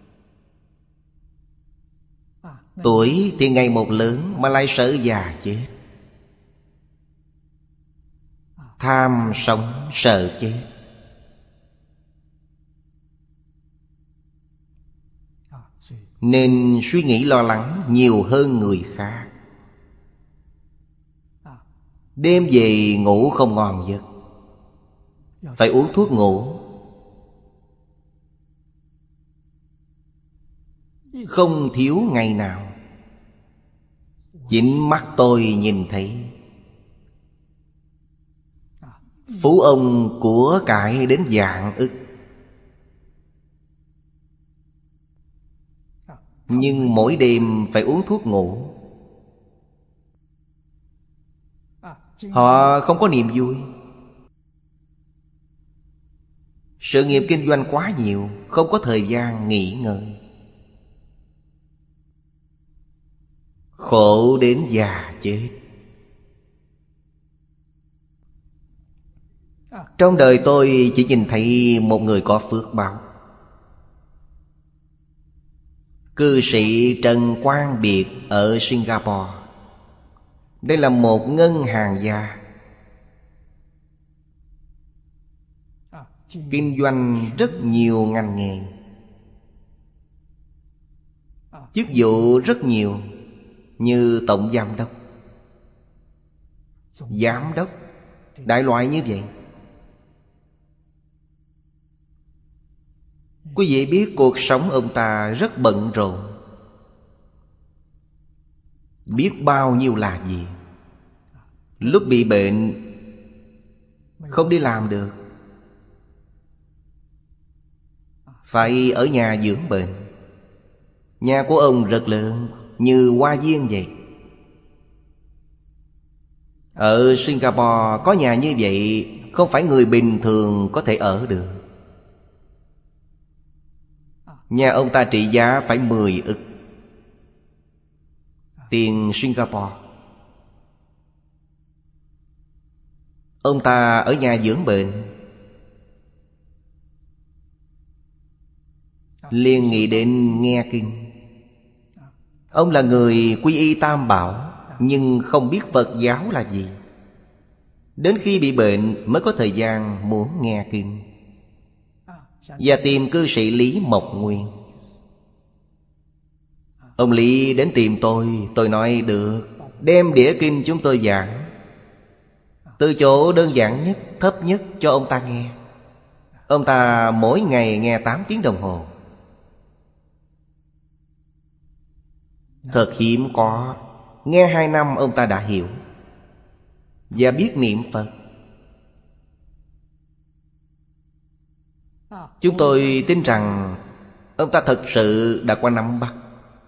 Tuổi thì ngày một lớn mà lại sợ già chết. Tham sống sợ chết. Nên suy nghĩ lo lắng nhiều hơn người khác. Đêm về ngủ không ngon giấc, phải uống thuốc ngủ. Không thiếu ngày nào. Chính mắt tôi nhìn thấy. Phú ông của cải đến vạn ức, nhưng mỗi đêm phải uống thuốc ngủ. Họ không có niềm vui. Sự nghiệp kinh doanh quá nhiều, không có thời gian nghỉ ngơi. Khổ đến già chết. Trong đời tôi chỉ nhìn thấy một người có phước báo. Cư sĩ Trần Quang Biệt ở Singapore. Đây là một ngân hàng gia. kinh doanh rất nhiều ngành nghề, chức vụ rất nhiều, như tổng giám đốc, giám đốc, đại loại như vậy. Quý vị biết cuộc sống ông ta rất bận rộn, biết bao nhiêu là gì. Lúc bị bệnh không đi làm được, phải ở nhà dưỡng bệnh. Nhà của ông rất lớn, như hoa viên vậy. Ở Singapore có nhà như vậy không phải người bình thường có thể ở được. Nhà ông ta trị giá phải mười ức tiền Singapore. Ông ta ở nhà dưỡng bệnh, liền nghĩ đến nghe kinh. Ông là người quy y Tam Bảo, nhưng không biết Phật giáo là gì. Đến khi bị bệnh mới có thời gian muốn nghe kinh, và tìm cư sĩ Lý Mộc Nguyên. Ông Lý đến tìm tôi, tôi nói được, đem đĩa kinh chúng tôi giảng, từ chỗ đơn giản nhất, thấp nhất cho ông ta nghe. Ông ta mỗi ngày nghe tám tiếng đồng hồ. Thật hiếm có, nghe hai năm ông ta đã hiểu và biết niệm Phật. Chúng tôi tin rằng ông ta thật sự đã có nắm bắt.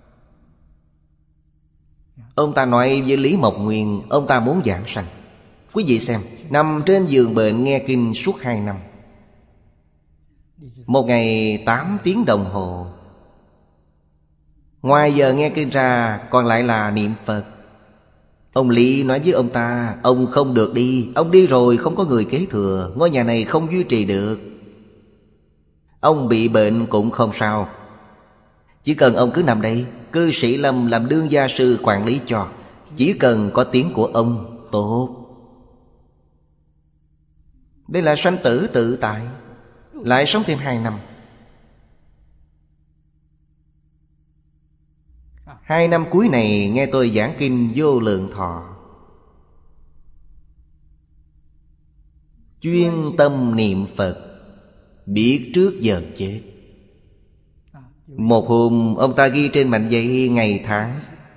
Ông ta nói với Lý Mộc Nguyên, ông ta muốn giảng sanh. Quý vị xem, nằm trên giường bệnh nghe kinh suốt hai năm, một ngày tám tiếng đồng hồ. Ngoài giờ nghe kinh ra, còn lại là niệm Phật. Ông Lý nói với ông ta, ông không được đi, ông đi rồi không có người kế thừa, ngôi nhà này không duy trì được. Ông bị bệnh cũng không sao, chỉ cần ông cứ nằm đây, cư sĩ Lâm làm đương gia sư quản lý cho. Chỉ cần có tiếng của ông, tốt. Đây là sanh tử tự tại. Lại sống thêm hai năm. Hai năm cuối này nghe tôi giảng kinh Vô Lượng Thọ, chuyên tâm niệm Phật, biết trước giờ chết. Một hôm ông ta ghi trên mảnh giấy ngày tháng,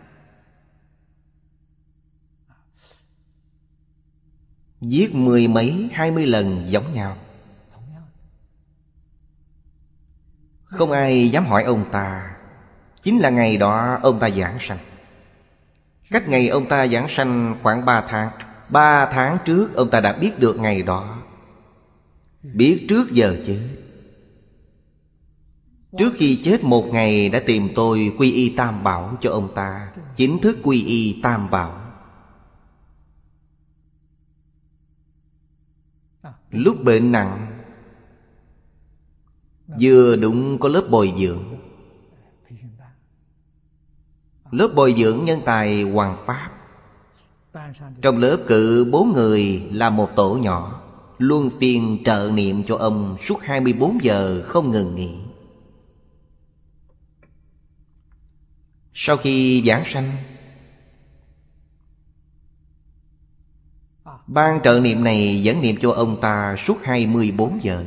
viết mười mấy hai mươi lần giống nhau. Không ai dám hỏi ông ta. Chính là ngày đó ông ta giảng sanh. Cách ngày ông ta giảng sanh khoảng ba tháng. Ba tháng trước ông ta đã biết được ngày đó, biết trước giờ chết. Trước khi chết một ngày đã tìm tôi quy y Tam Bảo cho ông ta. Chính thức quy y Tam Bảo. Lúc bệnh nặng, vừa đúng có lớp bồi dưỡng. Lớp bồi dưỡng nhân tài Hoàng Pháp. Trong lớp cử bốn người là một tổ nhỏ, luân phiên trợ niệm cho ông suốt hai mươi bốn giờ không ngừng nghỉ. Sau khi giảng sanh, ban trợ niệm này vẫn niệm cho ông ta suốt hai mươi bốn giờ.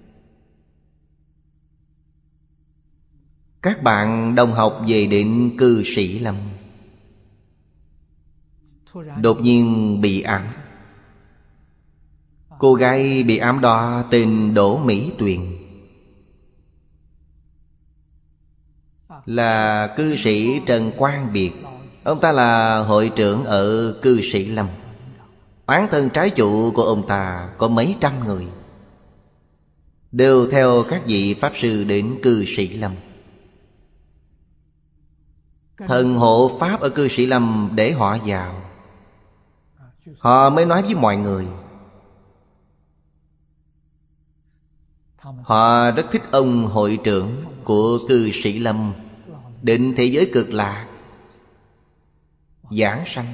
Các bạn đồng học về đến cư sĩ Lâm, đột nhiên bị ám. Cô gái bị ám đó tên Đỗ Mỹ Tuyền, là cư sĩ Trần Quang Biệt. Ông ta là hội trưởng ở cư sĩ Lâm. Oán thân trái chủ của ông ta có mấy trăm người, đều theo các vị Pháp sư đến cư sĩ Lâm. Thần hộ Pháp ở cư sĩ Lâm để họ vào. Họ mới nói với mọi người. Họ rất thích ông hội trưởng của cư sĩ Lâm, định thế giới cực lạc, giảng sanh.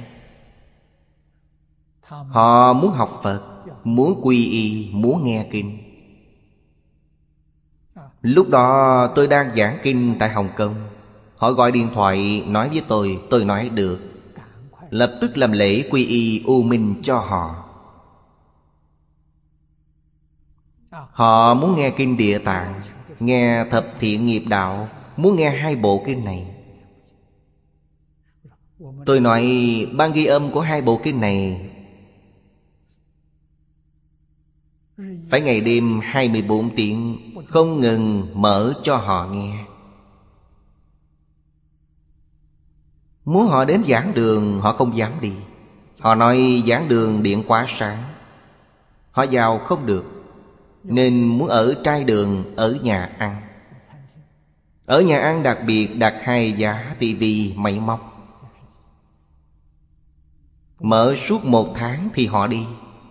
Họ muốn học Phật, muốn quy y, muốn nghe kinh. Lúc đó tôi đang giảng kinh tại Hồng Kông. Họ gọi điện thoại nói với tôi. Tôi nói được. Lập tức làm lễ quy y U Minh cho họ. Họ muốn nghe kinh Địa Tạng, nghe Thập Thiện Nghiệp Đạo, muốn nghe hai bộ kinh này. Tôi nói ban ghi âm của hai bộ kinh này phải ngày đêm hai mươi bốn tiếng không ngừng mở cho họ nghe. Muốn họ đến giảng đường họ không dám đi. Họ nói giảng đường điện quá sáng, họ vào không được, nên muốn ở trai đường, ở nhà ăn. Ở nhà ăn đặc biệt đặt hai giá tivi máy móc. Mở suốt một tháng thì họ đi.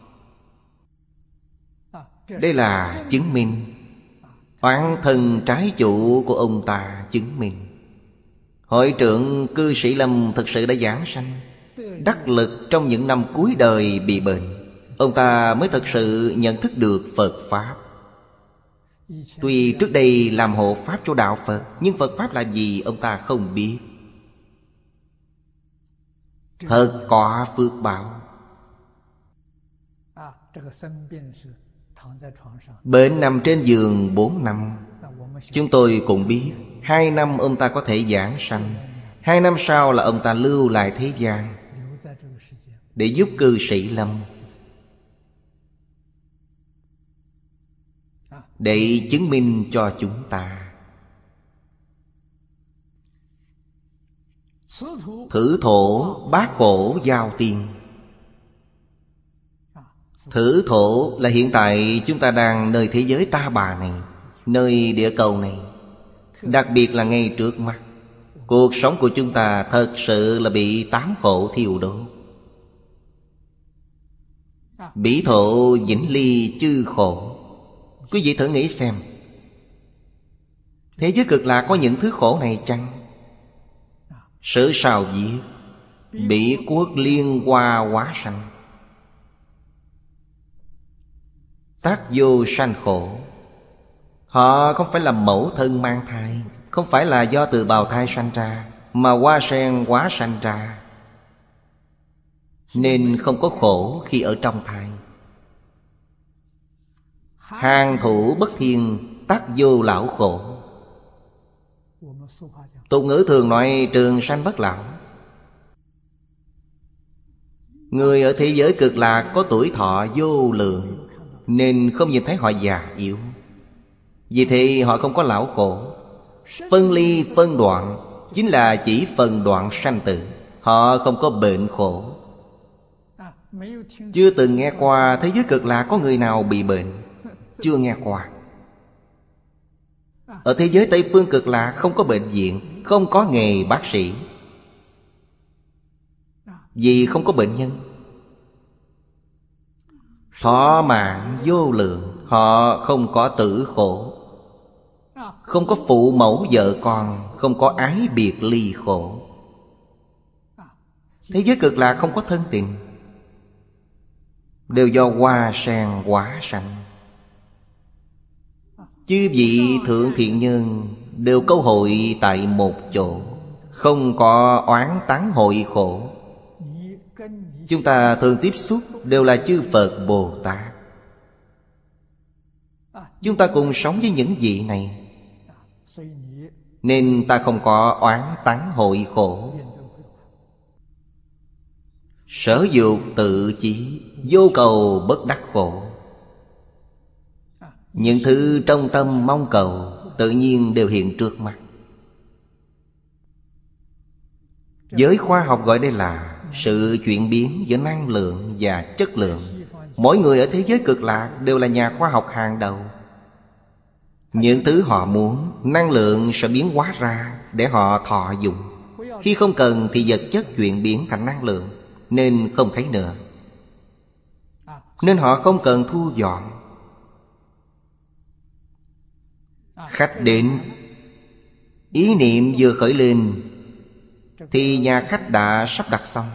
Đây là chứng minh. Oán thân trái chủ của ông ta chứng minh. Hội trưởng cư sĩ Lâm thực sự đã giảng sanh, đắc lực trong những năm cuối đời bị bệnh. Ông ta mới thật sự nhận thức được Phật Pháp. Tuy trước đây làm hộ Pháp cho Đạo Phật, nhưng Phật Pháp là gì ông ta không biết. Thật có phước báo. Bệnh nằm trên giường bốn năm. Chúng tôi cũng biết hai năm ông ta có thể giảng sanh. Hai năm sau là ông ta lưu lại thế gian để giúp cư sĩ Lâm, để chứng minh cho chúng ta. Thử thổ bát khổ giao tiên. Thử thổ là hiện tại chúng ta đang nơi thế giới ta bà này, nơi địa cầu này. Đặc biệt là ngay trước mắt, cuộc sống của chúng ta thật sự là bị tám khổ thiêu đốt. Bỉ thổ vĩnh ly chư khổ. Quý vị thử nghĩ xem, thế giới cực lạc có những thứ khổ này chăng? Sử sao viết Bỉ quốc liên hoa hóa sanh, tác vô sanh khổ. Họ không phải là mẫu thân mang thai, không phải là do từ bào thai sanh ra, mà hoa sen hóa sanh ra, nên không có khổ khi ở trong thai. Hàng thủ bất thiên, tác vô lão khổ. Tục ngữ thường nói trường sanh bất lão. Người ở thế giới cực lạc có tuổi thọ vô lượng, nên không nhìn thấy họ già yếu. Vì thế họ không có lão khổ. Phân ly phân đoạn chính là chỉ phần đoạn sanh tử. Họ không có bệnh khổ. Chưa từng nghe qua thế giới cực lạc có người nào bị bệnh. Chưa nghe qua. Ở thế giới Tây Phương cực lạc không có bệnh viện, không có nghề bác sĩ, vì không có bệnh nhân. Thọ mạng vô lượng. Họ không có tử khổ, không có phụ mẫu vợ con, không có ái biệt ly khổ. Thế giới cực lạc không có thân tình, đều do hoa sen hóa sanh. Chư vị thượng thiện nhân đều câu hội tại một chỗ, không có oán tán hội khổ. Chúng ta thường tiếp xúc đều là chư Phật Bồ Tát. Chúng ta cùng sống với những vị này, nên ta không có oán tán hội khổ. Sở dục tự chí, vô cầu bất đắc khổ. Những thứ trong tâm mong cầu tự nhiên đều hiện trước mắt. Giới khoa học gọi đây là sự chuyển biến giữa năng lượng và chất lượng. Mỗi người ở thế giới cực lạc đều là nhà khoa học hàng đầu. Những thứ họ muốn, năng lượng sẽ biến hóa ra để họ thọ dụng. Khi không cần thì vật chất chuyển biến thành năng lượng, nên không thấy nữa. Nên họ không cần thu dọn. Khách đến, ý niệm vừa khởi lên thì nhà khách đã sắp đặt xong.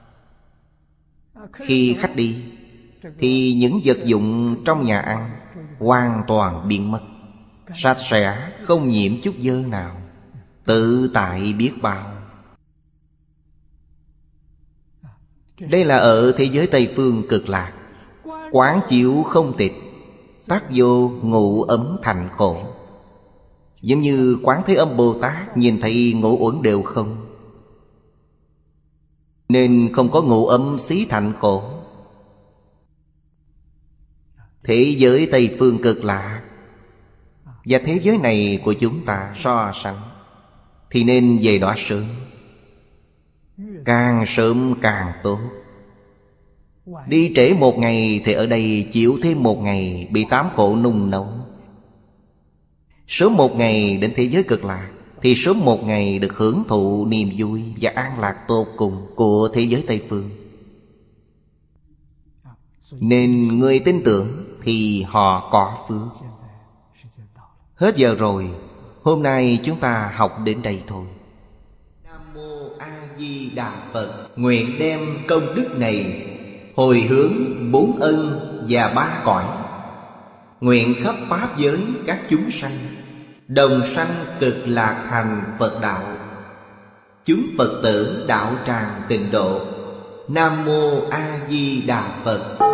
Khi khách đi thì những vật dụng trong nhà ăn hoàn toàn biến mất. sạch sẽ, không nhiễm chút dơ nào, tự tại biết bao. Đây là ở thế giới Tây Phương Cực Lạc. Quán chiếu không tịch, tác vô ngũ ấm thành khổ. Giống như Quán Thế Âm Bồ Tát nhìn thấy ngũ uẩn đều không, nên không có ngũ ấm xí thành khổ. Thế giới Tây Phương Cực Lạc và thế giới này của chúng ta so sánh, thì nên về đó sớm, càng sớm càng tốt. Đi trễ một ngày thì ở đây chịu thêm một ngày, bị tám khổ nung nấu. Sớm một ngày đến thế giới Cực Lạc thì sớm một ngày được hưởng thụ niềm vui và an lạc tột cùng của thế giới Tây Phương. Nên người tin tưởng thì họ có phước. Hết giờ rồi, hôm nay chúng ta học đến đây thôi. Nam Mô A Di Đà Phật. Nguyện đem công đức này hồi hướng bốn ân và ba cõi, nguyện khắp pháp giới các chúng sanh đồng sanh Cực Lạc thành Phật đạo. Chúng Phật tử đạo tràng tịnh độ. Nam Mô A Di Đà Phật.